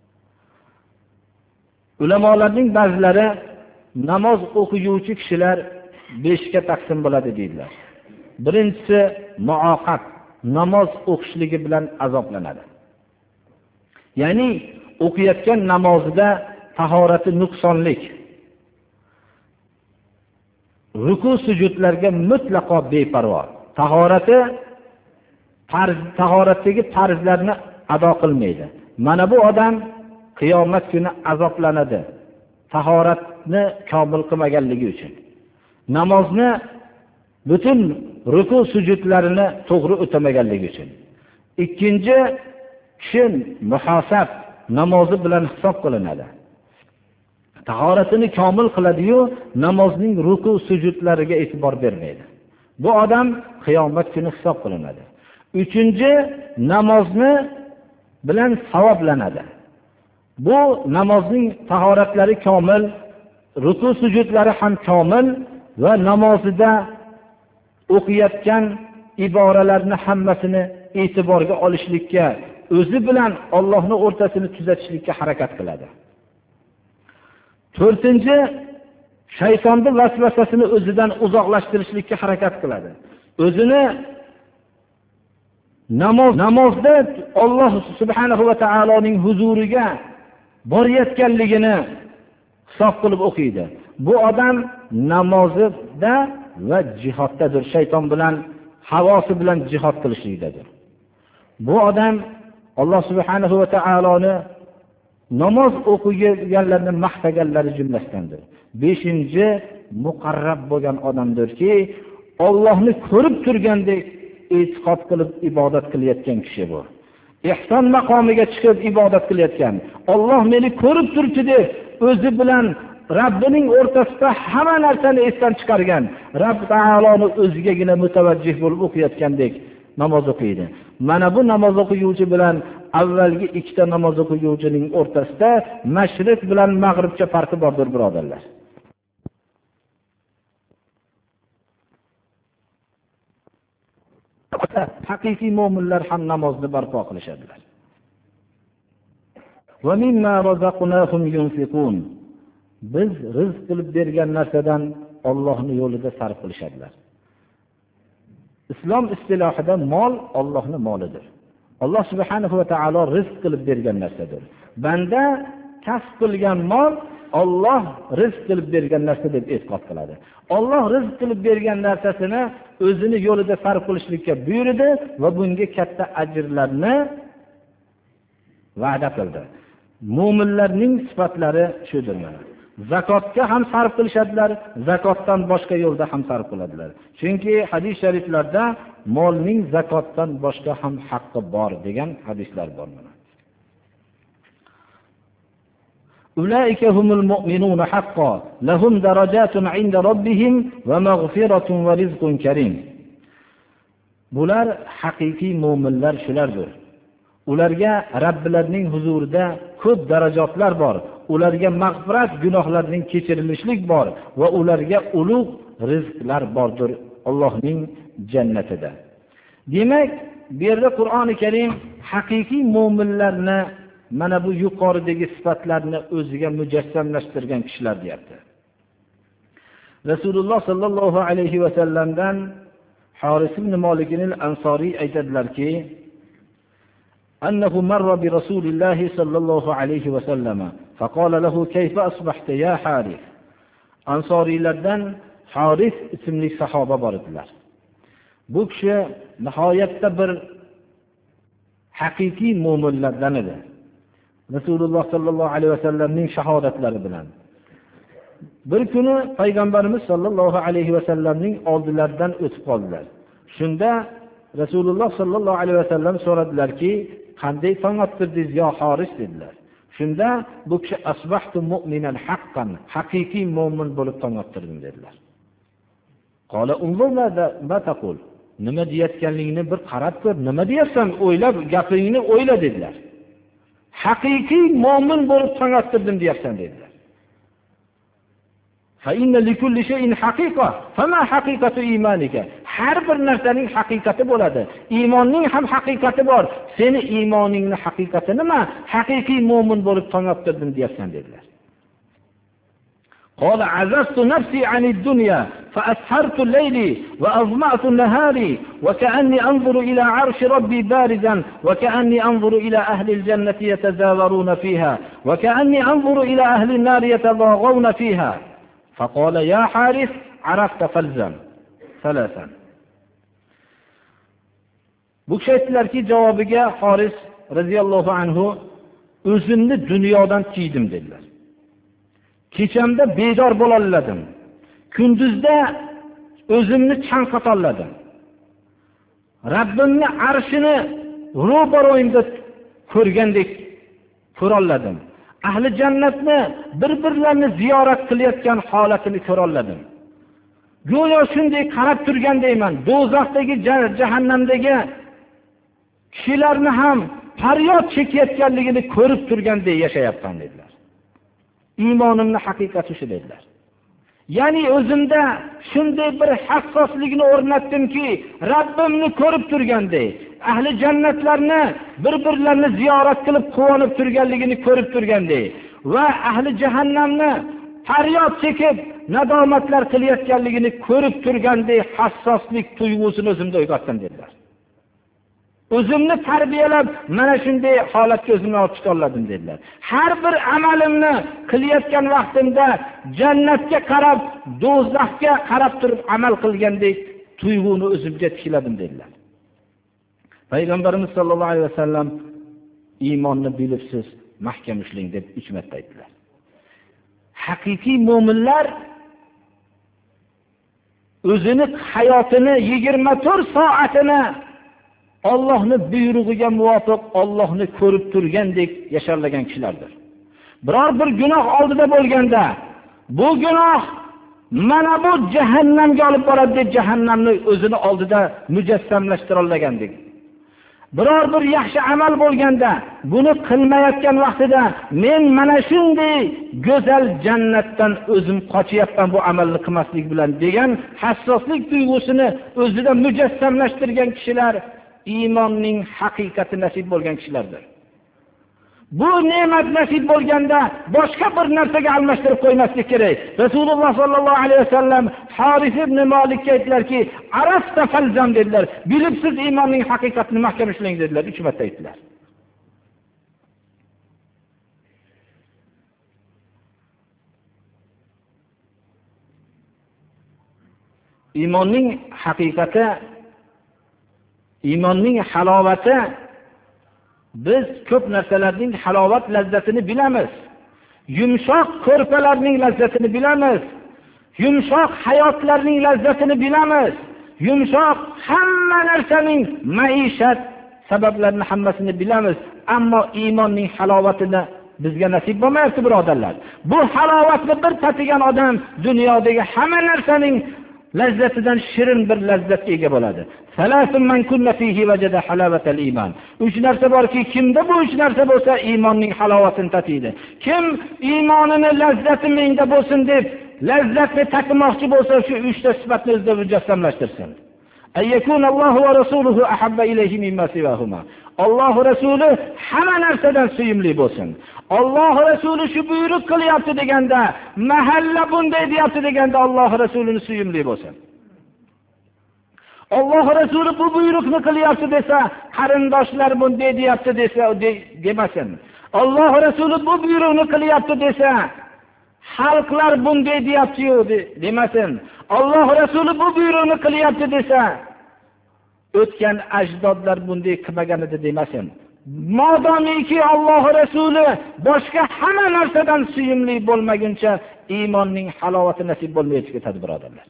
Ulamolarning ba'zilari namoz o'qiyuvchi kishilar beshga taqsim bo'ladi deydilar. Birinchisi muoqab, namoz o'qishligi bilan azoblanadi. Ya'ni o'qiyotgan namozida tahorati nuqsonlik. ruku sujudlarga mutlaqo beparvo. Tahorati farz, tahoratdagi farzlarni ado qilmaydi. Mana bu odam qiyomat kuni azoblanadi. Tahoratni komil qilmaganligi uchun. Namozni butun ruku sujudlarini to'g'ri o'tamaganligi uchun. Ikkinchi, kishi muhosab namozi bilan hisob qilinadi. Tahoratini komil qiladi-yu, namozning ruku sujudlariga e'tibor bermaydi. Bu odam qiyomat kuni hisob qilinadi. Uchinchi, namozni bilan savoblanadi. Bu namozning tahoratlari komil, ruku sujudlari ham komil va namozida o'qiyotgan iboralarni hammasini e'tiborga olishlikka, o'zi bilan Allohning o'rtasini tuzatishlikka harakat qiladi. To'rtinchi, shaytonning vasvasasini o'zidan uzoqlashtirishlikka harakat qiladi. O'zini namoz namozda Alloh subhanahu va taoloning huzuriga borayotganligini hisob qilib o'qiydi. Bu odam namozida va jihoddadir, shayton bilan, havosi bilan jihod qilishlikdadir. Bu odam Alloh subhanahu va taoloni namoz o'qiganlarni maqtaganlari jumlasidandir. Beshinchi, muqarrab bo'lgan odamdirki, Allohni ko'rib turgandek e'tiqod qilib ibodat qilayotgan kishi bu. Ihson maqomiga chiqib ibodat qilayotgan. Alloh meni ko'rib turibdi deb o'zi bilan Rabbining o'rtasida hamma narsani esdan chiqargan. Rabb taoloni o'zigagina mutavajjih bo'lib o'qiyotgandek namoz o'qiydi. Mana bu namoz o'quvchi bilan avvalgi ikkita namoz o'quvchining o'rtasida mashriq bilan mag'ribcha farqi bordir, birodarlar. Haqiqiy mu'minlar ham namozni barpo qilishadilar. Va mimma razaqnahum yunfiqun. Biz rizq qilib bergan narsadan Allohning yo'lida sarf qilishadilar. Islom istilohida mol Allohning molidir. Alloh subhanahu va taolo rizq qilib bergan narsadir. Banda kasb qilgan mol Alloh rizq qilib bergan narsa deb e'tiqod qiladi. Alloh rizq qilib bergan narsasini o'zini yo'lida sarf qilishlikka buyurdi va bunga katta ajrlarni va'da qildi. Mu'minlarning sifatlari shudir mana. Zakotga ham sarf qilishadilar, zakotdan boshqa yo'lda ham sarf qiladilar. Chunki hadis shariflarda molning zakotdan boshqa ham haqqi bor degan hadislar bor mana. Ulaika humul mu'minun haqqan, lahum darajatun 'inda rabbihim va maghfiratun va rizqun karim. Bular haqiqiy mu'minlar shulardir. Ularga Robbilarining huzurida ko'p darajatlar bor. Ularga mag'firat, gunohlarning kechirilishlik bor va ularga ulug' rizqlar bordir Allohning jannatida. Demak, bu yerda Qur'oni Karim haqiqiy mu'minlarni mana bu yuqoridagi sifatlarni o'ziga mujassamlashtirgan kishilar deyapti. Rasululloh sallallohu alayhi va sallamdan Haris ibn Malik al-Ansori aytadilarki, أنه مر برسول الله صلى الله عليه وسلم فقال له كيف أصبحت يا حارث. Ansorilardan Haris ismli sahoba bor edilar. Bu kishi nihoyatda bir haqiqiy mu'minlardan edi. Rasululloh sallallohu alayhi vasallamning shahodatlari bilan. Bir kuni payg'ambarimiz sallallohu alayhi vasallamning oldilaridan o'tib qoldilar. Shunda Rasululloh sallallohu alayhi vasallam so'radilarki, qanday tong ottirdingiz yo Haris dedilar. Shunda bu kishi asbahtu mu'minan haqqan, haqiqiy mu'min bo'lib tong ottirdim dedilar. Qala unzur ma taqul. Nima deyotganligingni bir qarab ko'r, nima deyapsan, o'ylab gapingni o'yla dedilar. Haqiqiy mu'min bo'lib tong ottirdim deyapsan dedilar. Fa inna likulli shay'in haqiqa, fama haqiqatu imanika. Har bir narsaning haqiqati bo'ladi. Iymonning ham haqiqati bor. Seni iymoningning haqiqati nima? Haqiqiy mu'min bo'lib tong ottirdim deyapsan dedilar. Qala azaftu nafsi 'ani ad-dunya fa ashartu al-layli wa azma'tu an-nahari wa ka'anni anzuru ila 'arshi rabbi baridan wa ka'anni anzuru ila ahli al-jannati yatazawaruna fiha wa ka'anni anzuru ila ahli an-nari yatadaghawna fiha. فقال يا حارث arafta falzam salasan. Bu kishi aytdilarki, javobiga Xoris radhiyallohu anhu o'zimni dunyodan tiydim dedilar. Kechamda bedor bo'la olmadim. Kunduzda o'zimni chanqatoladim. Rabbimni arshini ro'baro'yimda ko'rgandek ko'ra olmadim. Ahli jannatni bir-birlarini ziyorat qilayotgan holatini ko'ra olmadim. Go'yo shunday qarab turgandayman. Do'zaxdagi, jahannamdagi kishilarni ham faryod chekayotganligini ko'rib turgandek yashayapman dedilar. Iymonimning haqiqati shu dedilar. Ya'ni o'zimda shunday bir hassoslikni o'rnatdimki, Rabbimni ko'rib turgandek, ahli jannatlarni bir-birlarini ziyorat qilib quvonib turganligini ko'rib turgandek va ahli jahannamni faryod chekib nadomatlar qilayotganligini ko'rib turgandek hassoslik tuyg'usini o'zimda uyg'otdim dedilar. O'zimni tarbiyalab mana shunday holatga o'zimni olib chiqa oldim dedilar. Har bir amalimni qilayotgan vaqtimda jannatga qarab, do'zaxga qarab turib amal qilgandek tuyg'uni o'zimga tikladim dedilar. Payg'ambarimiz sollallohu alayhi vasallam iymonni bilibsiz, mahkam ushlang deb uch marta aytdilar. Haqiqiy mu'minlar o'zini hayotini yigirma to'rt soatini Allohning buyrug'iga muvofiq Allohni ko'rib turgandek yasharlagan kishilardir. Biror bir gunoh oldida bo'lganda, bu gunoh mana bu jahannamga olib boradi deb jahannamni o'zini oldida mujassamlashtira olgandik. Biror bir yaxshi amal bo'lganda, buni qilmayotgan vaqtida men mana shunday go'zal jannatdan o'zim qochyapman bu amalni qilmaslik bilan degan hassoslik tuyg'usini o'zida mujassamlashtirgan kishilar iymonning haqiqati nasib bo'lgan kishilardir. Bu ne'mat nasib bo'lganda boshqa bir narsaga almashtirib qo'ymaslik kerak. Rasululloh sollallohu alayhi vasallam Haris ibn Malikka aytdilarki, "Arafta falzam" dedilar. Bilibsiz iymonning haqiqatini mahkam ushlang dedilar. uch marta aytdilar. Iymonning haqiqati, iymonning halovati, biz ko'p narsalarning halovat lazzatini bilamiz. Yumshoq ko'rpalarning lazzatini bilamiz. Yumshoq hayotlarning lazzatini bilamiz. Yumshoq hamma narsaning maishat sabablarini hammasini bilamiz. Ammo iymonning halovatini bizga nasib bo'lmayapti, birodarlar. Bu halovatni bir tatigan odam dunyodagi hamma narsaning lazzatidan shirin bir lazzatga ega bo'ladi. Salasun man kunna fihi wajada halawatal iman. Uch narsa borki, kimda bu uch narsa bo'lsa, iymonning halovatini tatiydi. Kim iymonini lazzati menda bo'lsin deb lazzatni tatmoqchi bo'lsa, shu uchta sifatni o'zida mujassamlashtirsin. Ayyakun Allohu va rasuluhu ahabba ilayhi mimma siwahuma. Alloh rasuli hamma narsadan suyimli bo'lsin. Alloh rasuli shu buyruq qilyapti deganda, mahalla bunday deyapti deganda Alloh rasulini suyimli bo'lsin. Alloh rasuli bu buyruqni qilyapti desa, qarindoshlar bunday deyapti desa, demasin. Alloh rasuli bu buyruqni qilyapti desa, xalqlar bunday deyapti-yu demasin. Alloh rasuli bu buyruqni qilyapti desa, o'tgan ajdodlar bunday qilmagan edi demasin. Modomiki Alloh rasuli boshqa hamma narsadan suyimli bo'lmaguncha iymonning halovati nasib bo'lmaydi ketadi, birodarlar.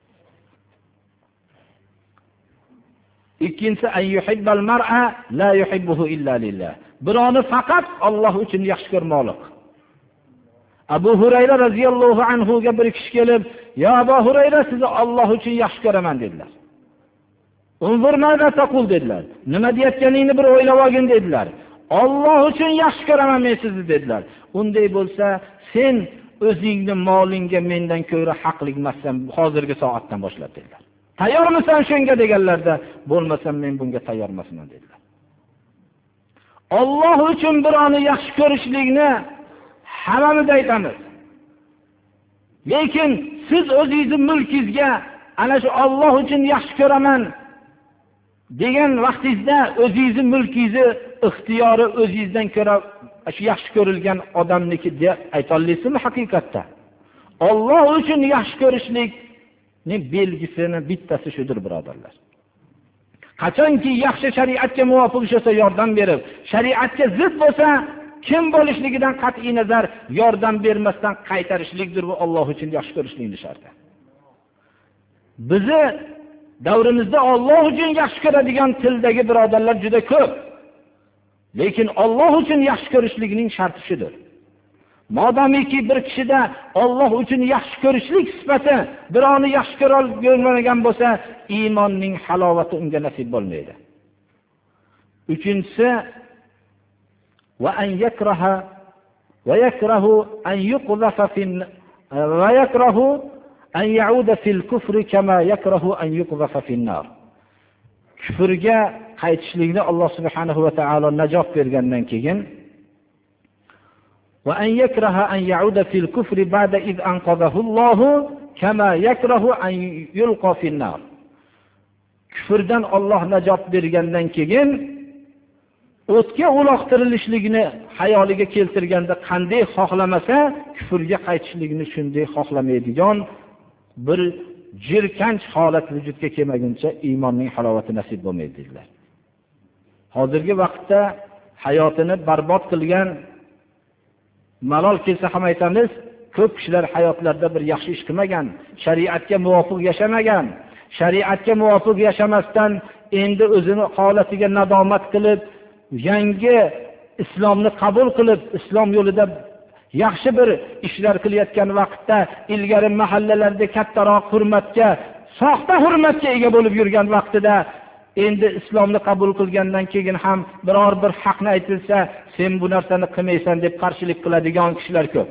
Ikkinchisi, ayyuhibbal mar'a la yuhibbuhu illa lillah. Birovni faqat Alloh uchun yaxshi ko'rmoqlik. Abu Hurayra radhiyallohu anhu ga bir kishi kelib, "Ya Abu Hurayra, sizni Alloh uchun yaxshi ko'raman" dedilar. "Unzur ma'da taqul" dedilar. "Nima deyotganingni bir o'ylab olgin" dedilar. "Alloh uchun yaxshi ko'raman men sizni" dedilar. "Unday bo'lsa, sen o'zingni molingga mendan ko'ra haqligmassan hozirgi soatdan boshlab" dedilar. "Tayyormisan shunga?" deganlarda, "Bo'lmasam men bunga tayyor emasman" dedilar. Alloh uchun birovni yaxshi ko'rishlikni hammamiz aytamiz. Lekin siz o'zingizning mulkingizga ana shu Alloh uchun yaxshi ko'raman degan vaqtingizda o'zingizning mulkingizni ixtiyori o'zingizdan ko'ra shu yaxshi ko'rilgan odamniki deb ayta olasizmi haqiqatda? Alloh uchun yaxshi ko'rishlik belgisini bittasi shudir, birodarlar. Qachonki yaxshi shariatga muvofiq bo'lsa yordam berib, shariatga zid bo'lsa, kim bo'lishligidan qat'iy nazar yordam bermasdan qaytarishlikdir va Alloh uchun yaxshi ko'rishlikni sharti. Bizi davrimizda Alloh uchun yaxshi ko'radigan tildagi birodarlar juda ko'p. Lekin Alloh uchun yaxshi ko'rishlikning sharti shudir. Modomiki bir kishida Alloh uchun yaxshi ko'rishlik sifati birovni yaxshi ko'rolmagan bo'lsa, iymonning halovati unga nasib bo'lmaydi. Uchinchisi va an yakraha va yakrahu an yuqzafa fi va yakrahu an yauda fil kufri kama yakrahu an yuqzafa fin nar. Kufrga qaytishlikni Alloh subhanahu va taolo najot bergandan keyin va an yakraha an yauda fil kufri ba'da iz anqadhahu Alloh kama yakrahu an yulqa fin nar. Kufrdan Alloh najot bergandan keyin o'tga uloqtirilishligini hayoliga keltirganda qanday xohlamasa, kufrga qaytishlikni shunday xohlamaydigan bir jirkanch holat vujudga kelmaguncha iymonning halovati nasib bo'lmaydi dedilar. Hozirgi vaqtda hayotini barbod qilgan, malol kelsa ham aytamiz, ko'p kishilar hayotlarida bir yaxshi ish qilmagan, shariatga muvofiq yashamagan, shariatga muvofiq yashamasdan endi o'zini holatiga nadomat qilib, yangi islomni qabul qilib, islom yo'lida yaxshi bir ishlar qilayotgan vaqtda ilgari mahallalarda kattaroq hurmatga, soxta hurmatga ega bo'lib yurgan vaqtida endi islomni qabul qilgandan keyin ham biror bir haqni aytilsa, sen bu narsani qilmaysan deb qarshilik qiladigan kishilar ko'p.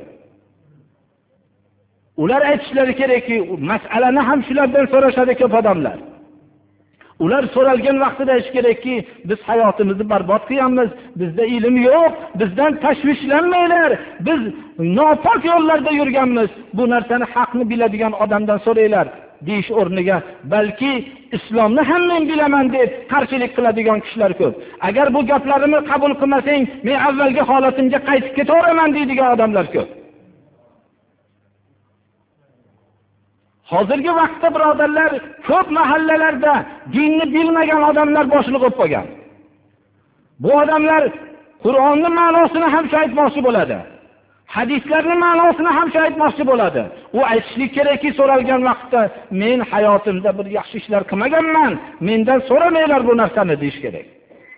Ular aytishlari kerakki, masalani ham shulardan so'rashadi ko'p odamlar. Ular so'ralgan vaqtida aytish kerakki, biz hayotimizni barbod qilyapmiz, bizda ilm yo'q, bizdan tashvishlanmanglar, biz nopok yo'llarda yurganmiz, bu narsani haqni biladigan odamdan so'ranglar deyish o'rniga, balki islomni ham men bilaman deb qarshilik qiladigan kishilar ko'p. Agar bu gaplarimni qabul qilmasang, men avvalgi holatimga qaytib ketaveraman deydigan odamlar ko'p. Hozirgi vaqtda birodarlar, ko'p mahallalarda dinni bilmagan odamlar boshliq bo'lib qolgan. Bu odamlar Qur'onning ma'nosini ham aytmoqchi bo'ladi. Hadislarning ma'nosini ham aytmoqchi bo'ladi. U aytishlik kerakki, so'ralgan vaqtda men hayotimda bir yaxshi ishlar qilmaganman, mendan so'ramanglar bu narsani deyish kerak.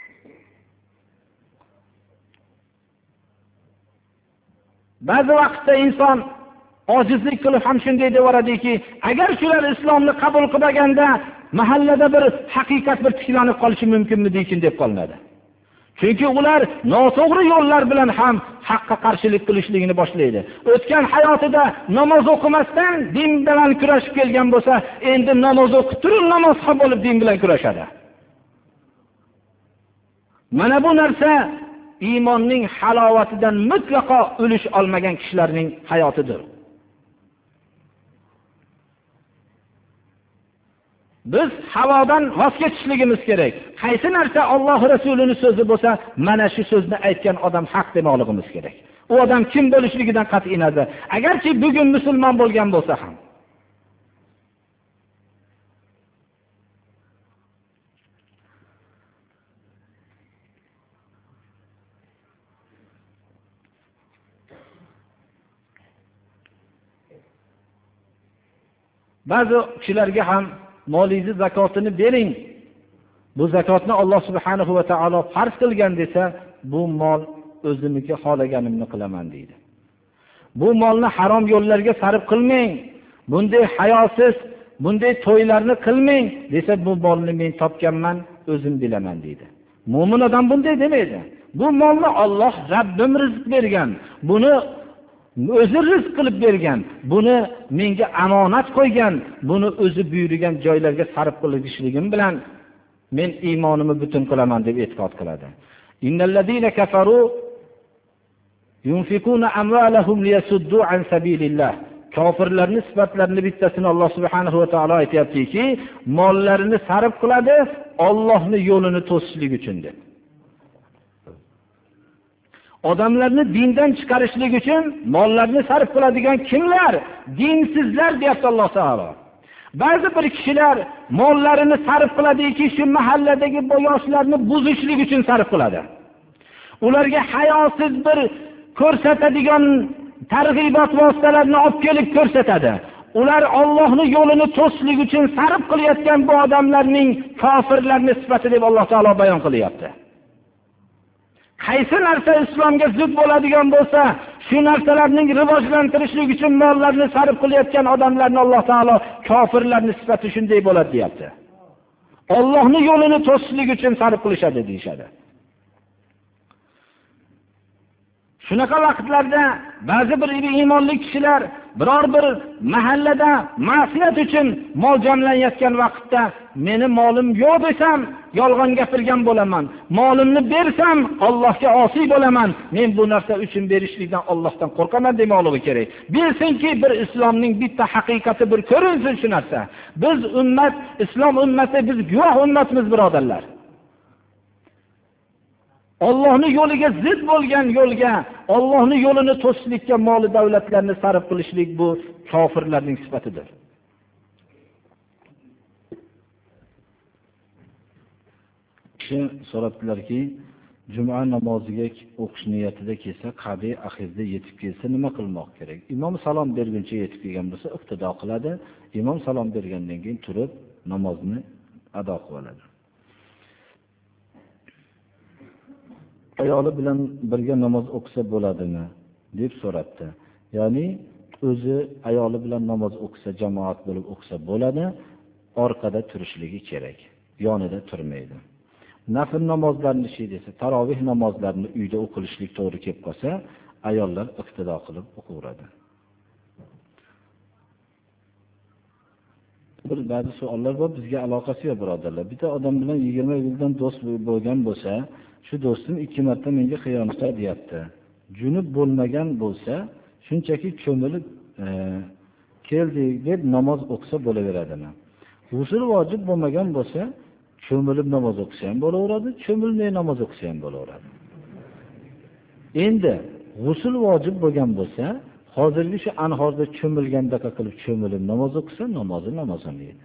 Ba'zi vaqtda inson ojizlik qilib ham shunday deyaveradiki, agar shular islomni qabul qilmaganda mahallada bir haqiqat bir tiklanib qolishi mumkinmi deykin deb qolinadi. Chunki ular noto'g'ri yo'llar bilan ham haqqa qarshilik qilishligini boshlaydi. O'tgan hayotida namoz o'qimasdan din bilan kurashib kelgan bo'lsa, endi namoz o'qib turib namozxon bo'lib din bilan kurashadi. Mana bu narsa iymonning halovatidan mutlaqo ulush olmagan kishilarning hayotidir. Biz havodan voz kechishligimiz kerak. Qaysi narsa Alloh Rasulining so'zi bo'lsa, mana shu so'zni aytgan odam haq demoqligimiz kerak. U odam kim bo'lishligidan qat'iy nazar, agarchi bugun musulmon bo'lgan bo'lsa ham. Ba'zi kishilarga ham molingiz zakotini bering. Bu zakotni Alloh subhanahu va taolo farz qilgan desa, bu mol o'zimniki xohlaganimni qilaman deydi. Bu molni harom yo'llarga sarf qilmang. Bunday hayosiz, bunday to'ylarni qilmang desa, bu molni men topganman, o'zim bilaman deydi. Mo'min odam bunday demaydi. Bu molni Alloh Rabbim rizq bergan. Buni o'zi rizq qilib bergan, buni menga amonat qo'ygan, buni o'zi buyurgan joylarga sarf qilishligim bilan men iymonimni butun qilaman deb e'tiqod qiladi. Innallazina kafaru yunfikuna amwalahum liyasuddu an sabilillah. Kofirlarning sifatlarini bittasini Alloh subhanahu va taolo aytayaptiki, mollarini sarf qiladi Allohning yo'lini to'sishlik uchun deb. Odamlarni dindan chiqarishlik uchun mollarni sarf qiladigan kimlar? Dinsizlar deyapti Alloh taolo. Ba'zi bir kishilar mollarini sarf qiladiki, shu mahalladagi bu yoshlarni buzishlik uchun sarf qiladi. Ularga hayosiz bir ko'rsatadigan targ'ibot vositalarini olib kelib ko'rsatadi. Ular Allohning yo'lini to'slik uchun sarf qilayotgan bu odamlarning kofirlarning sifati deb Alloh taolo bayon qilyapti. Qaysi narsa islomga zid bo'ladigan bo'lsa, shu narsalarning rivojlantirishlik uchun mollarni sarf qilayotgan odamlarni Alloh taolo kofirlarning sifati shunday bo'ladi deyapti. Allohning yo'lini to'slik uchun sarf qilishadi deyshadi. Shunaqa vaqtlarda ba'zi bir iymonli kishilar biror bir mahallada ma'siyat uchun mol jamlanayotgan vaqtda meni molim yo'q desam yolg'on gapirgan bo'laman. Molimni bersam Allohga osiy bo'laman. Men bu narsa uchun berishlikdan Allohdan qo'rqaman demoqligi kerak. Bilsinki bir islomning bitta haqiqati bir ko'rinsin shu narsa. Biz ummat, islom ummati, biz guvoh ummatmiz birodarlar. Allohning yo'liga zid bo'lgan yo'lga, Allohning yo'lini to'sishlikka mol davlatlarni sarf qilishlik bu kofirlarning sifatidir. Kishi so'rabdilarki, juma namoziga o'qish niyatida kelsa, qabi axirda yetib kelsa nima qilmoq kerak? Imom salom berguncha yetib kelgan bo'lsa, iqtido qiladi. Imom salom bergandan keyin turib namozni ado qiladi. Ayoli bilan birga namoz o'qisa bo'ladimi deb so'rabdi. Ya'ni o'zi ayoli bilan namoz o'qisa, jamoat bo'lib o'qisa bo'ladi, orqada turishligi kerak, yonida turmaydi. Nafl namozlarni shay desa, tarovih namozlarini uyda o'qilishlik to'g'ri kelib qolsa, ayollar iqtido qilib o'qiradi. Bir ba'zi savollar bor, bizga aloqasi yo'q birodarlar. Bitta odam bilan yigirma yildan do'st bo'lgan bo'lsa, shu do'stim ikki marta menga xiyonat qilyapti. Junub bo'lmagan bo'lsa, shunchaki cho'milib e, keldik deb namoz o'qisa bo'laveradimi? G'usl vojib bo'lmagan bo'lsa, cho'milib namoz o'qisa ham bo'laveradi, cho'milmay namoz o'qisa ham bo'laveradi. Endi g'usl vojib bo'lgan bo'lsa, hozirgi shu anhorda cho'milgandaqa qilib cho'milib namoz o'qisa, namozi namoz bo'lmaydi.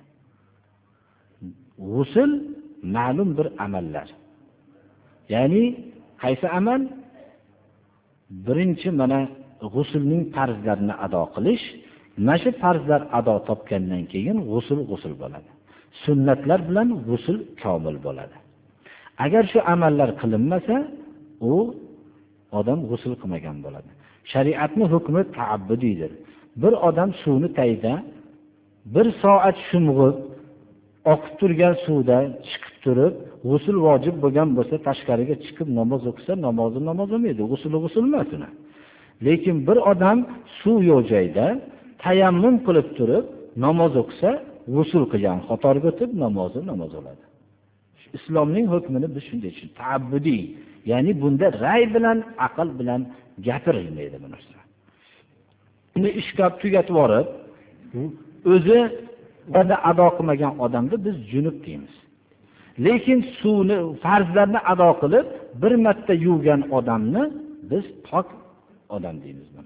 G'usl ma'lum bir amallar. Ya'ni qaysi amal? Birinchi mana g'uslning farzlarini ado qilish, mana shu farzlar ado topgandan keyin g'usl g'usl bo'ladi. Sunnatlar bilan g'usl komil bo'ladi. Agar shu amallar qilinmasa, u odam g'usl qilmagan bo'ladi. Shariatning hukmi ta'abbudiydir. Bir odam suvni tayda bir soat shumg'ib oqib turgan suvda chiqib turib, g'usl vojib bo'lgan bo'lsa, tashqariga chiqib namoz o'qisa, namozi namoz bo'lmaydi, g'usl g'usl emas uni. Lekin bir odam suv yo'q joyda tayammum qilib turib namoz o'qisa, g'usl qilgan qatorga o'tib namozi namoz bo'ladi. Islomning hukmini biz shunday tushun, ta'abbudiy. Ya'ni bunda ray bilan, aql bilan gapirilmaydi bu narsa. Uni ishkab tugatib yorib, o'zi va'da ado qilmagan odamni biz junub deymiz. Lekin suvni, farzlarni ado qilib, bir marta yuvgan odamni biz pok odam deymiz buni.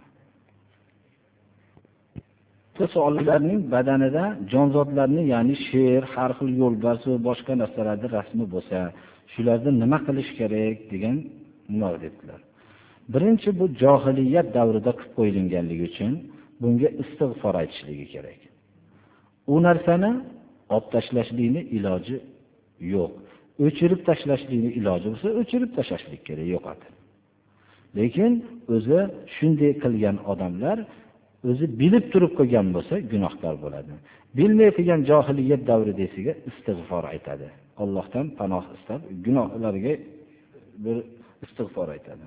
Savollarning badanida jonzotlarni, ya'ni sher, har xil yo'lbars va boshqa narsalarning rasmi bo'lsa, shularni nima qilish kerak degan nima dedilar. Birinchi, bu johiliyat davrida qilib qo'yilganligi uchun bunga istig'for aytishligi kerak. U narsani olib tashlashlikning iloji yo'q. O'chirib tashlashlikning iloji bo'lsa, o'chirib tashlashlik kerak, yo'qadi. Lekin o'zi shunday qilgan odamlar o'zi bilib turib qilgan bo'lsa, gunohkor bo'ladi. Bilmay qilgan johiliyat davridasiga istig'for aytadi. Allohdan panoh istab, gunohlarga bir istig'for aytadi.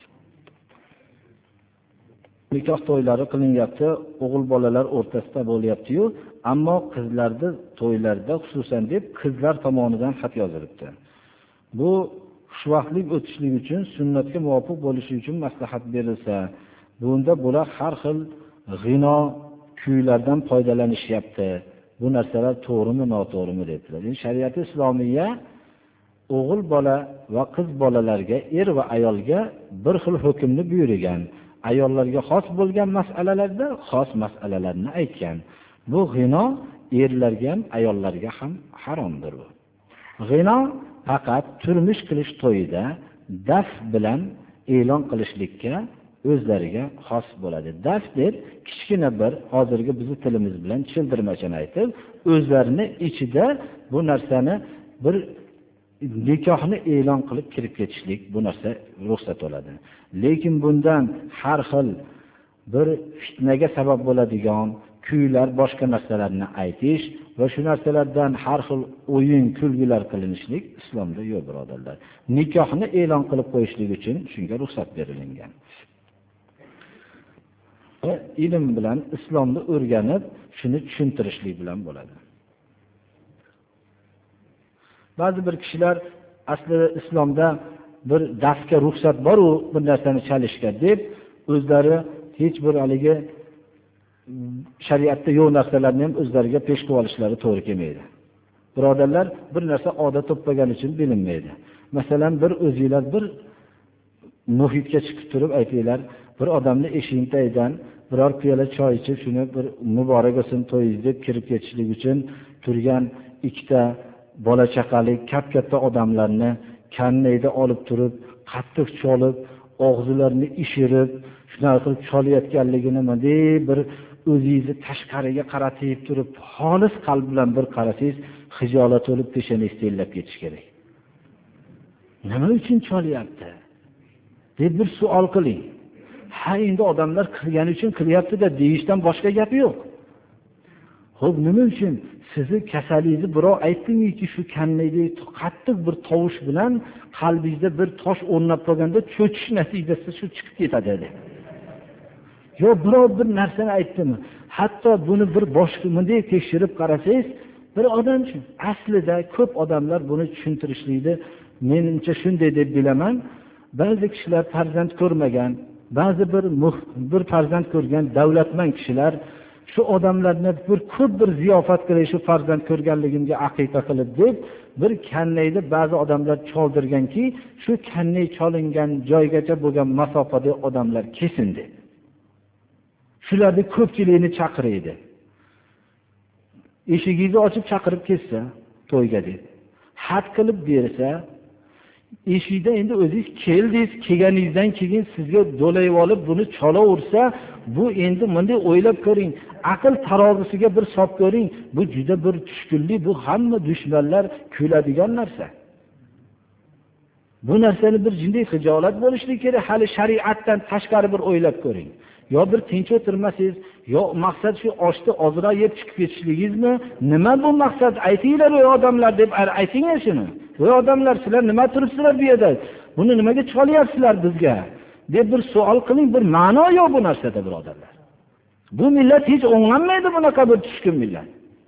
Nikoh to'ylari qilinyapti, o'g'il bolalar o'rtasida bo'lyapti-yu, ammo qizlarda to'ylarda xususan deb qizlar tomonidan xat yozilibdi. Bu xushvaqtlik o'tishlik uchun, sunnatga muvofiq bo'lishi uchun maslahat berilsa, bunda bular har xil g'ino kuylardan foydalanishyapti. Bu narsalar to'g'rimi, noto'g'rimi debdilar. Ya'ni shariat islomiya o'g'il bola va qiz bolalarga, er va ayolga bir xil hukmni buyurgan. Ayollarga xos bo'lgan masalalarda xos masalalarni aytgan. Bu g'ino erlarga ham, ayollarga ham haromdir bu. G'ino faqat turmush qilish to'yida daf bilan e'lon qilishlikka o'zlariga xos bo'ladi. Daf deb kichkina bir hozirgi bizning tilimiz bilan childirmachani aytib, o'zlarini ichida bu narsani bir nikohni e'lon qilib kirib ketishlik bu narsa ruxsat bo'ladi. Lekin bundan har xil bir fitnaga sabab bo'ladigan kuylar, boshqa narsalarni aytish va shu narsalardan har xil o'yin, kulgilar qilinishlik islomda yo'q, birodarlar. Nikohni e'lon qilib qo'yishlik uchun shunga ruxsat berilgan. Ilm bilan islomni o'rganib, shuni tushuntirishlik bilan bo'ladi. Ba'zi bir kishilar aslida islomda bir dafga ruxsat bor-u, bir narsani chalishga deb o'zlari hech bir haligi shariatda yo'q narsalarni ham o'zlariga pesh qilib olishlari to'g'ri kelmaydi. Birodarlar, bir narsa odat topmagan uchun bilinmaydi. Masalan, bir o'zingizlar bir muhitga chiqib turib aytinglar, bir odamni eshigini tagidan biror piyola choy ichib, shuni bir muborak bo'lsin to'yingiz deb kirib ketishlik uchun turgan ikkita bola chaqali, kap-katta odamlarni kannayda olib turib, qattiq cholib, og'zilarini ishirib, shunaqa qilib cholayotganligini nima deb bir o'zingizni tashqariga qaratib turib, xolis qalb bilan bir qarasangiz, xijolat bo'lib peshanangiz terlab ketish kerak. Nima uchun cholyapti deb bir savol qiling. Ha, endi odamlar qilgani uchun qilyapti-da deyishdan boshqa gap yo'q. Xo'p, nima uchun sizni kasalingizni birov aytdimi-ki, shu kannaydek qattiq bir tovush bilan qalbingizda bir tosh o'rnab qolganda cho'chish natijasida shu chiqib ketadi dedi. Yo, birov bir narsani aytdimi? Hatto buni bir boshqa bunday tekshirib qarasangiz, bir odam uchun aslida ko'p odamlar buni tushuntirishlikni menimcha shunday deb bilaman. Ba'zi kishilar farzand ko'rmagan, ba'zi bir bir farzand ko'rgan davlatman kishilar shu odamlarni bir ko'p bir ziyofat qilib, shu farzand ko'rganligimga aqiqa qilib deb bir kannayda ba'zi odamlar choldirganki, shu kannay cholingan joygacha bo'lgan masofada odamlar kesindi. Shularni ko'pchilikni chaqiraydi. Eshigingizni ochib chaqirib ketsa, to'yga deb xat qilib bersa, eshikda endi o'zingiz keldingiz, kelganingizdan keyin sizga do'layib olib buni chola ursa, bu endi bunday o'ylab ko'ring, aql tarozisiga bir solib ko'ring, bu juda bir tushkunlik, bu hamma dushmanlar kuladigan narsa. Bu narsani bir jinday xijolat bo'lishligi kerak, hali shariatdan tashqari bir o'ylab ko'ring. Yo bir tinch o'tirmasangiz, yo maqsad shu oshni ozroq yeb chiqib ketishligingizmi? Nima bu maqsad? Aytinglar ey odamlar deb aytinglar shuni. Ey odamlar, sizlar nima turibsizlar bu yerda? Buni nimaga cholyapsizlar bizga? deb bir savol qiling, bir ma'no yo'q bu narsada, birodarlar. Bu millat hech o'nglanmaydi, bunaqa bir tushkun millat.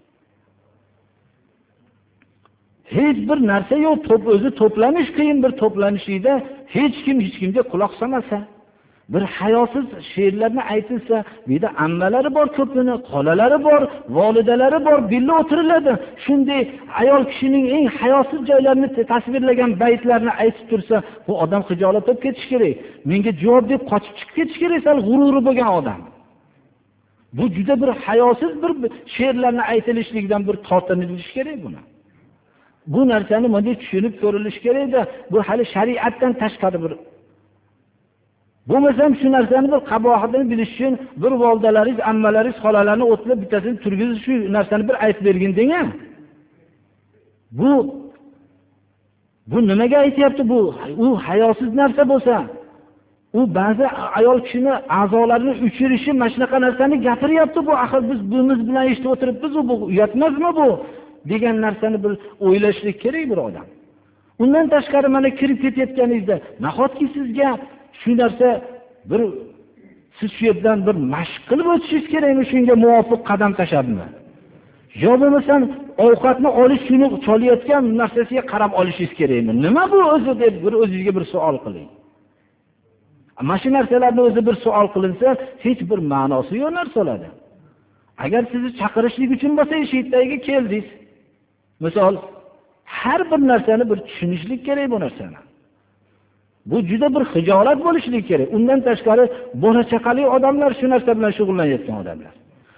Hech bir narsa yo'q, to'p o'zi to'planish qiyin bir to'planishida hech kim hech kimga quloq solmasa, bir hayosiz she'rlarni aytilsa, bu yerda ammalari bor ko'pini, xolalari bor, volidalari bor, billa o'tiriladi. Shunday ayol kishining eng hayosiz joylarini tasvirlagan baytlarni aytib tursa, bu odam xijolat bo'lib ketish kerak. Menga javob deb qochib chiqib ketish kerak, sal g'ururi bo'lgan odam. Bu juda bir hayosiz bir she'rlarni aytilishlikdan bir tortinilish kerak buni. Bu narsani bunday tushunib ko'rilish kerak-da, bu hali shariatdan tashqari bir. Bo'lmasam shu narsani bir qabohatini bilish uchun bir voldalaringiz, ammalaringiz, xolalarini o'tlab bittasini turgizib shu narsani bir aytib bergin degan. Bu bu nimaga aytyapti bu? U hayosiz narsa bo'lsa, u ba'zi ayol kishini a'zolarini uchirishi, mana shunaqa narsani gapiryapti bu. Axir biz bunimiz bilan eshitib o'tiribmiz, bu uyatmasmi bu? degan narsani bir o'ylashlik kerak bir odam. Undan tashqari mana kirib ketayotganingizda, nahotki sizga shu narsa bir siz shu yerdan bir mashq qilib o'tishingiz kerakmi, shunga muvofiq qadam tashlabmi? Yo bo'lmasam ovqatni olish, shuni cholayotgan narsasiga qarab olishingiz kerakmi? Nima bu o'zi deb bir o'zingizga bir savol qiling. Mana shu narsalarni o'zi bir savol qilinsa, hech bir ma'nosi yo'q narsalardir. Agar sizni chaqirishlik uchun bo'lsa, eshikdagiga keldingiz. Misol, har bir narsani bir tushunishlik kerak bu narsani. Bu juda bir xijolat bo'lishlik kerak. Undan tashqari bola chaqali odamlar shu narsa bilan shug'ullanayotgan odamlar.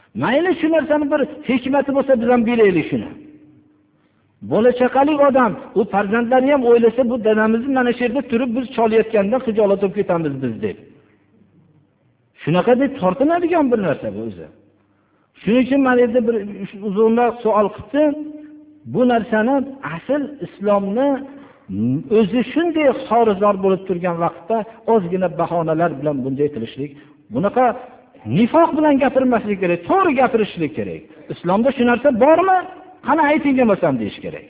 Mayli shu narsani bir hikmati bo'lsa biz ham bilaylik shuni. Bola chaqali odam, u farzandlari ham o'ylasa bu dadamizni mana shu yerda turib biz cholayotganda xijolat bo'lib ketamiz biz deb. Shunaqa deb tortinadigan bir narsa bu o'zi. Shuning uchun men endi bir uzunroq savol qildim. Bu narsani asl islomni o'zi shunday xorizor bo'lib turgan vaqtda ozgina bahonalar bilan bunday qilishlik, bunaqa nifoq bilan gapirmaslik kerak, to'g'ri gapirishlik kerak. Islomda shu narsa bormi? Qani ayting demasam deyish kerak.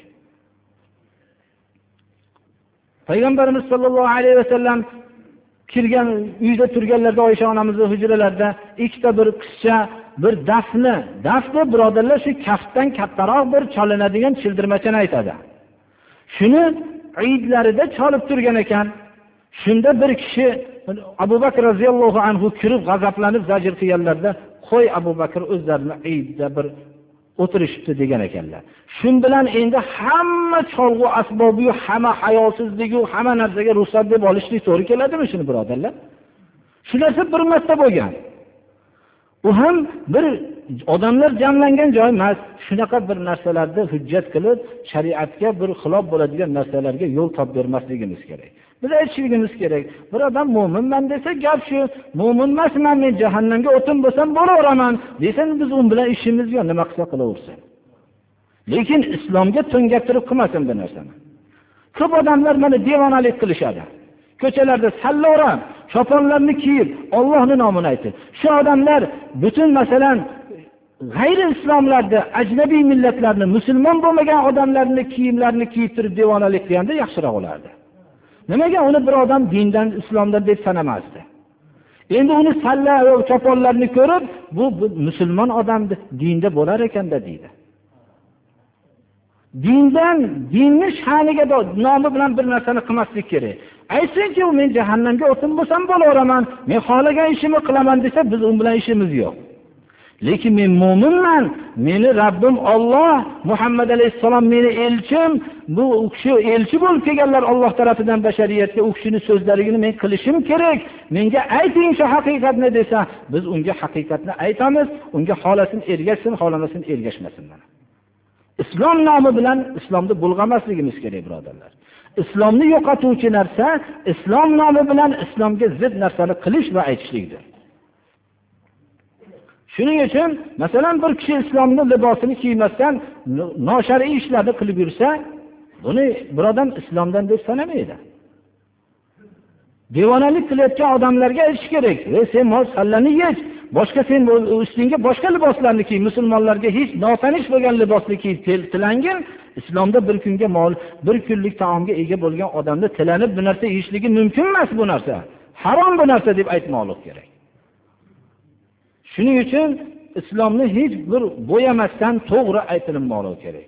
Payg'ambarimiz sollallohu alayhi vasallam kirgan uyda turganlarda Oysha onamizning hujralarida ikkita bir qizcha bir dafni, dafni birodarlar shu kaftdan kattaroq bir chalinadigan childirmachani aytadi. Shuni Eidlarida chalib turgan ekan. Shunda bir kishi Abu Bakr roziyallohu anhu kirib g'azablanib zajr qilganlarda, "Qo'y Abu Bakr o'zlarini Eidda bir o'tirishibdi" degan ekanlar. Shun bilan endi hamma cholg'u asbobi, hamma hayosizligi, hamma narsaga ruxsat deb olishlik to'g'ri keladimi shuni birodarlar? Shu narsa bir marta bo'lgan. U ham bir odamlar jamlangan joy emas. Shunaqa bir narsalarda hujjat qilib, shariatga bir xilof bo'ladigan narsalarga yo'l topib bermasligimiz kerak. Biz aytishimiz kerak. Bir odam mo'minman desa, gap shu, mo'min emasman, men jahannamga o'tin bo'lsam bo'laveraman desa, biz u bilan ishimiz yo'q, nima qilsa qilaversin. Lekin islomga to'ngaktirib qilmasin bu narsani. Ko'p odamlar mana devonalik qilishadi. Ko'chalarda salloram, choponlarni kiyib, Allohning nomini aytib. Shu odamlar butun masalan g'ayri islomlarda, ajnabiy millatlarni, musulmon bo'lmagan odamlarning kiyimlarini kiyib turib devonalik qilganda yaxshiroq bo'lardi. Nimaga uni bir odam dindan, islomdan deb sanamasdi? Endi uni salla va choponlarni ko'rib, bu, bu musulmon odamdi, dinda bo'lar ekanda deydi. Dindan, dinni sha'niga nomi bilan bir narsani qilmaslik kerak. Aytsinki, men jahannamga o'tin bo'lsam bo'laveraman, men xohlagan ishimni qilaman desa, biz u bilan ishimiz yo'q. Lekin men mo'minman, meni Rabbim Alloh, Muhammad alayhisalom meni elchim, bu u kishi elchi bo'lib kelganlar Alloh tomonidan bashariyatga, u kishining so'zlarini men qilishim kerak. Menga ayting shu haqiqatni desa, biz unga haqiqatni aytamiz, unga xolasin ergashsin, xolamasin ergashmasin mana. Islom nomi bilan islomni bulg'amasligimiz kerak birodarlar. Islomni yo'qotuvchi narsa islom nomi bilan islomga zid narsani qilish va aytishlikdir. Shuning uchun masalan bir kishi islomning libosini kiymasdan noshar'iy ishlarni qilib yursa, buni bir odam islomdan deb sanamaydi. Devonalik qilayotgan odamlarga aytish kerak: "Ey sen mol sallani yech, boshqa sen ustingga boshqa liboslarni kiy, musulmonlarga hech notanish bo'lgan libosni kiy, tilangin." Islomda bir kunga mol, bir kunlik taomga ega bo'lgan odamni tilanib bu narsa yeyishligi mumkin emas, bu narsa harom bu narsa deb aytmoqlik kerak. Shuning uchun islomni hech bir bo'yamasdan to'g'ri aytilmoqligi kerak.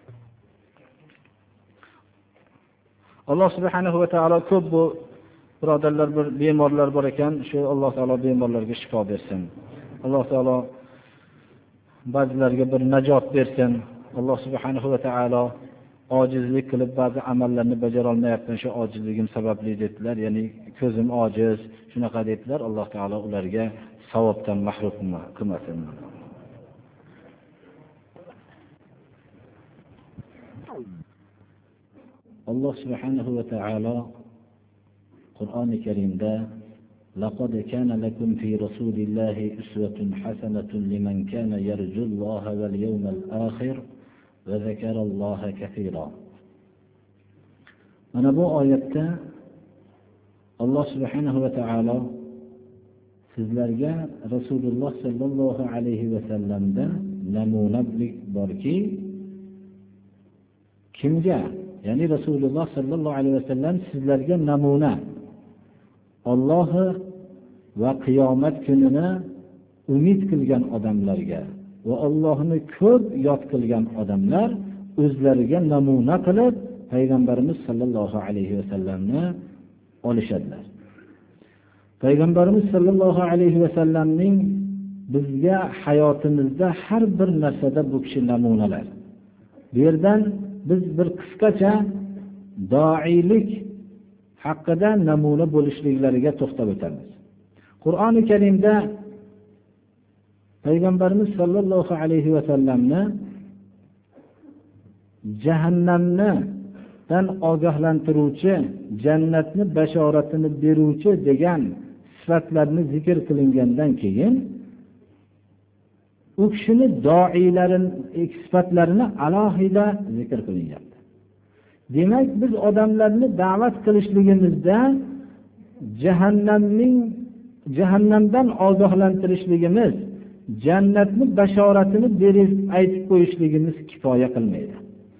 Alloh subhanahu va taolo ko'p bu birodarlar bir bemorlar bor ekan, shu Alloh taolo bemorlarga shifo bersin. Alloh taolo ba'zilarga bir najot bersin. Alloh subhanahu va taolo ojizlik qilib ba'zi amallarni bajara olmayapman, shu ojizligim sababli dedilar, ya'ni ko'zim ojiz, shunaqa dedilar. Alloh taolo ularga savobdan mahrum qilmasin. Alloh subhanahu va taolo Qur'oni Karimda لقد كان لكم في رسول الله أسوة حسنة لمن كان يرجو الله واليوم الآخر وذكر الله كثيرا. Mana bu oyatda Alloh subhanahu va taolo sizlarga Rasululloh sallallohu alayhi va sallamda namunalik borki, kimga, ya'ni Rasululloh sallallohu alayhi va sallam sizlarga namuna, Alloh va qiyomat kunini umid qilgan odamlarga va Allohni ko'p yod qilgan odamlar o'zlariga namuna qilib payg'ambarimiz sallallohu alayhi va sallamni olishadilar. Payg'ambarimiz sallallohu alayhi va sallamning bizga hayotimizda har bir narsada bu kishi namunalar. Bu yerdan biz bir qisqacha doilik haqida namuna bo'lishliklariga to'xtab o'tamiz. Qur'oni Karimda payg'ambarimiz sollallohu alayhi vasallamni jahannamni dan ogohlantiruvchi, jannatni bashoratini beruvchi degan sifatlarni zikr qilingandan keyin u kishini doiylarining sifatlarini alohida zikr qilinyapti. Demak, biz odamlarni da'vat qilishligimizda jahannamning jahannamdan ogohlantirishligimiz, jannatni bashoratini berib aytib qo'yishligimiz kifoya qilmaydi.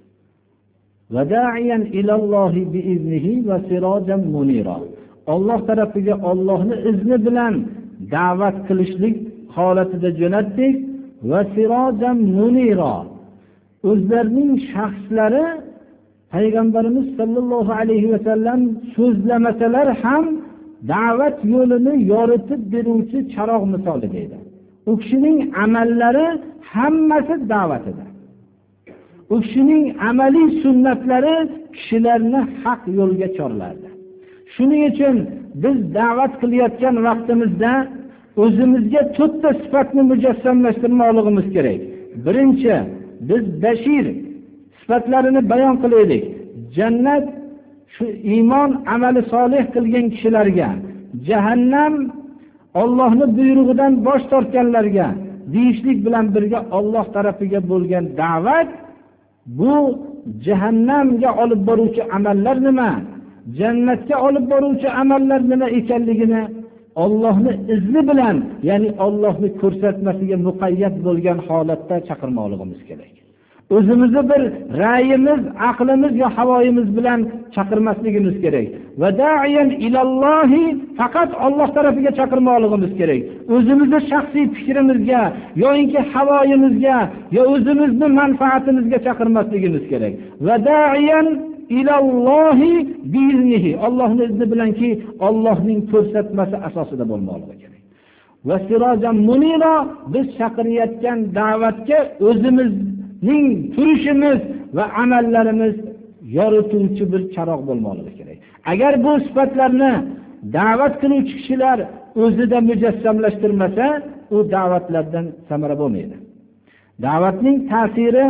Vada'iyan ilallohi biiznihi va sirajan munira. Alloh tarafiga Allohning izni bilan da'vat qilishlik holatida jo'natdik va sirajan munira. O'zlarining shaxslari payg'ambarimiz sollallohu alayhi vasallam so'zlamasalar ham da'vat yo'lini yoritib beruvchi charoq misoli deydi. U kishining amallari hammasi da'vatidir. U kishining amaliy sunnatlari kishilarni haq yo'lga chorlardi. Shuning uchun biz da'vat qilayotgan vaqtimizda o'zimizga to'rtta sifatni mujassamlashtirmoqligimiz kerak. Birinchi, biz bashir sifatlarini bayon qilaylik. Jannat shu iymon amali solih qilgan kishilarga, jahannam Allohning buyrug'idan bosh tortganlarga deyishlik bilan birga Alloh tarafiga bo'lgan da'vat, bu jahannamga olib boruvchi amallar nima, jannatga olib boruvchi amallar nima ekanligini Allohning izni bilan, ya'ni Allohning ko'rsatmasiga muqayyat bo'lgan holatda chaqirmoqligimiz kerak. O'zimizni bir ra'yimiz, aqlimiz yo havoyimiz bilan chaqirmasligimiz kerak. Va da'iyan ilallohi, faqat Alloh tarafiga chaqirmoqligimiz kerak. O'zimizning shaxsiy fikrimizga yoki havoyimizga yo o'zimizning manfaatimizga chaqirmasligimiz kerak. Va da'iyan ilallohi biiznihi, Allohning izni bilanki Allohning ko'rsatmasi asosida bo'lmoqligi kerak. Va sirajan munira, biz chaqirayotgan da'vatga o'zimiz ning turishimiz va amallarimiz yorituvchi bir charoq bo'lmoqligi kerak. Agar bu sifatlarni da'vat qiluvchi kishilar o'zida mujassamlashtirmasa, u da'vatlardan samara bo'lmaydi. Da'vatning ta'siri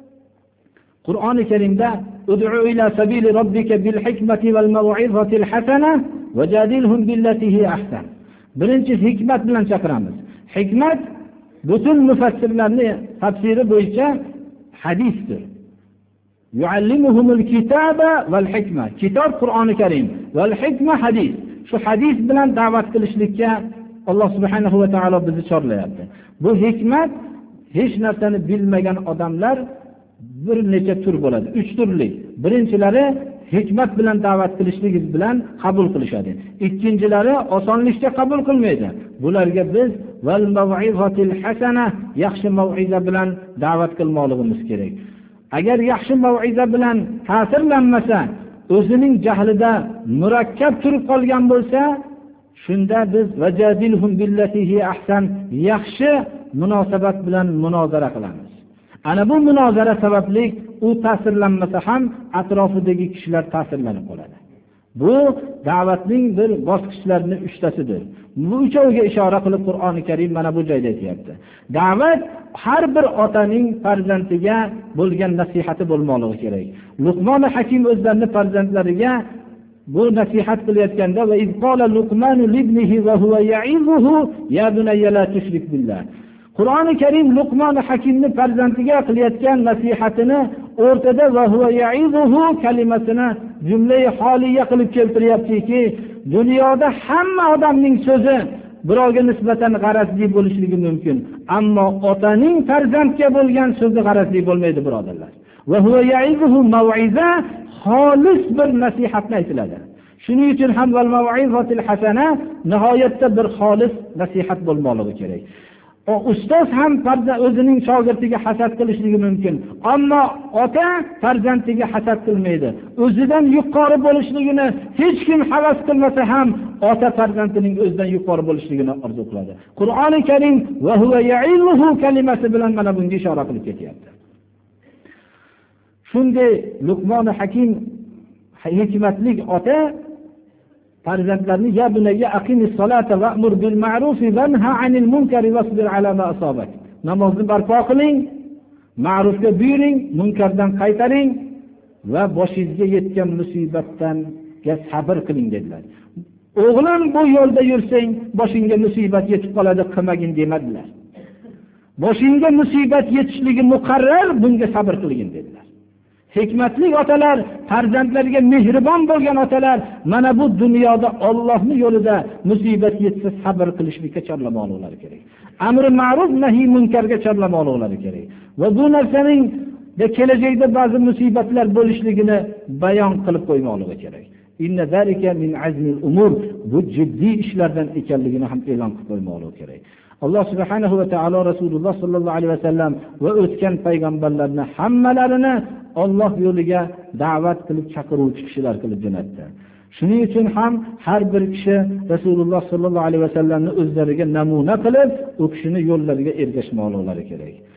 Qur'oni Karimda ud'u ila sabili robbika bil hikmati val maw'izatil hasana wajadilhum billati hi ahsan. Birinchi hikmat bilan chaqiramiz. Hikmat butun mufassirlarning tafsiri bo'yicha hadisdir. Yuallimuhumul kitaba val hikma. Kitob Qur'oni Karim, val hikma hadis. Shu hadis bilan da'vat qilishlikka Alloh subhanahu va taolo bizni chorlayapti. Bu hikmat hech narsani bilmagan odamlar bir necha tur bo'ladi. uch turli. Birinchilari hikmat bilan da'vat qilishligiz bilan qabul qilishadi. Ikkinchilari osonlikcha qabul qilmaydi. Bularga biz val mav'izatil hasana, yaxshi mav'iza bilan da'vat qilmoqligimiz kerak. Agar yaxshi mav'iza bilan ta'sirlanmasa, o'zining jahlida murakkab turib qolgan bo'lsa, shunda biz vajadilhum billatihi ahsan, yaxshi munosabat bilan munozara qilamiz. Ana bu munozara sababli u ta'sirlanmasa ham atrofidagi kishilar ta'sirlanib qoladi. Bu da'vatning bir bosqichlarining uchtasidir. Bu uchoviga ishora qilib Qur'oni Karim mana bu joyda aytayapti. Da'vat har bir otaning farzandiga bo'lgan nasihati bo'lmoqligi kerak. Luqmon Hakim o'zlarining farzandlariga bu nasihat qilayotganda va izqala luqmanu libnihi va huwa ya'izuhu ya bunayya la tushrik billah. Qur'oni Karim Luqmon Hakimning farzandiga qilayotgan nasihatini o'rtada va huwa ya'izuhu kalimasini jumla-i holiya qilib keltiryaptiki, dunyoda hamma odamning so'zi birovga nisbatan g'arazli bo'lishligi mumkin, ammo otaning farzandga bo'lgan so'zi g'arazli bo'lmaydi, birodarlar. Va huwa ya'izuhu mav'iza, xolis bir nasihatni aytiladi. Shuning uchun ham val mav'izatil hasana, nihoyatda bir xolis nasihat bo'lmoqligi kerak. O ustoz ham o'zining shogirdiga hasad qilishligi mumkin, ammo ota farzandiga hasad qilmaydi. O'zidan yuqori bo'lishligini hech kim havas qilmasa ham ota farzandining o'zidan yuqori bo'lishligini orzu qiladi. Qur'oni Karim va huwa ya'iluhu kalimasi bilan mana bunga ishora qilib ketyapti. Shunday Luqmon Hakim hikmatli ota farzandlarni ya bunayya aqimis solata va'mur bil ma'ruf va nha anil munkari wasbir ala ma asabak. Namozni barpo qiling, ma'rufga buyuring, munkardan qaytaring va boshingizga yetgan musibatdan sabr qiling dedilar. O'g'lim bu yo'lda yursang, boshingga musibat yetib qoladi, qilmagin demadilar. Boshingga musibat yetishligi muqarrar, bunga sabr qilgin dedilar. Hikmatli otalar, farzandlariga mehribon bo'lgan otalar, mana bu dunyoda Allohning yo'lida musibat yetsa sabr qilishlikka chorlamoqlari kerak. Amri ma'ruf nahiy munkarga chorlamoqlari kerak. Va bu narsaning de kelajakda ba'zi musibatlar bo'lishligini bayon qilib qo'ymoqligi kerak. Inna zalika min azmil umur, bu jiddiy ishlardan ekanligini ham e'lon qilib qo'ymoqligi kerak. Alloh subhanahu va taolo Rasululloh sallallohu alayhi va sallam va o'tgan payg'ambarlarni hammalarini Alloh yo'liga da'vat qilib chaqiruvchi kishilar qilib jo'natdi. Shuning uchun ham har bir kishi Rasululloh sallallohu alayhi va sallamni o'zlariga namuna qilib, u kishini yo'llariga ergashmoqlari kerak.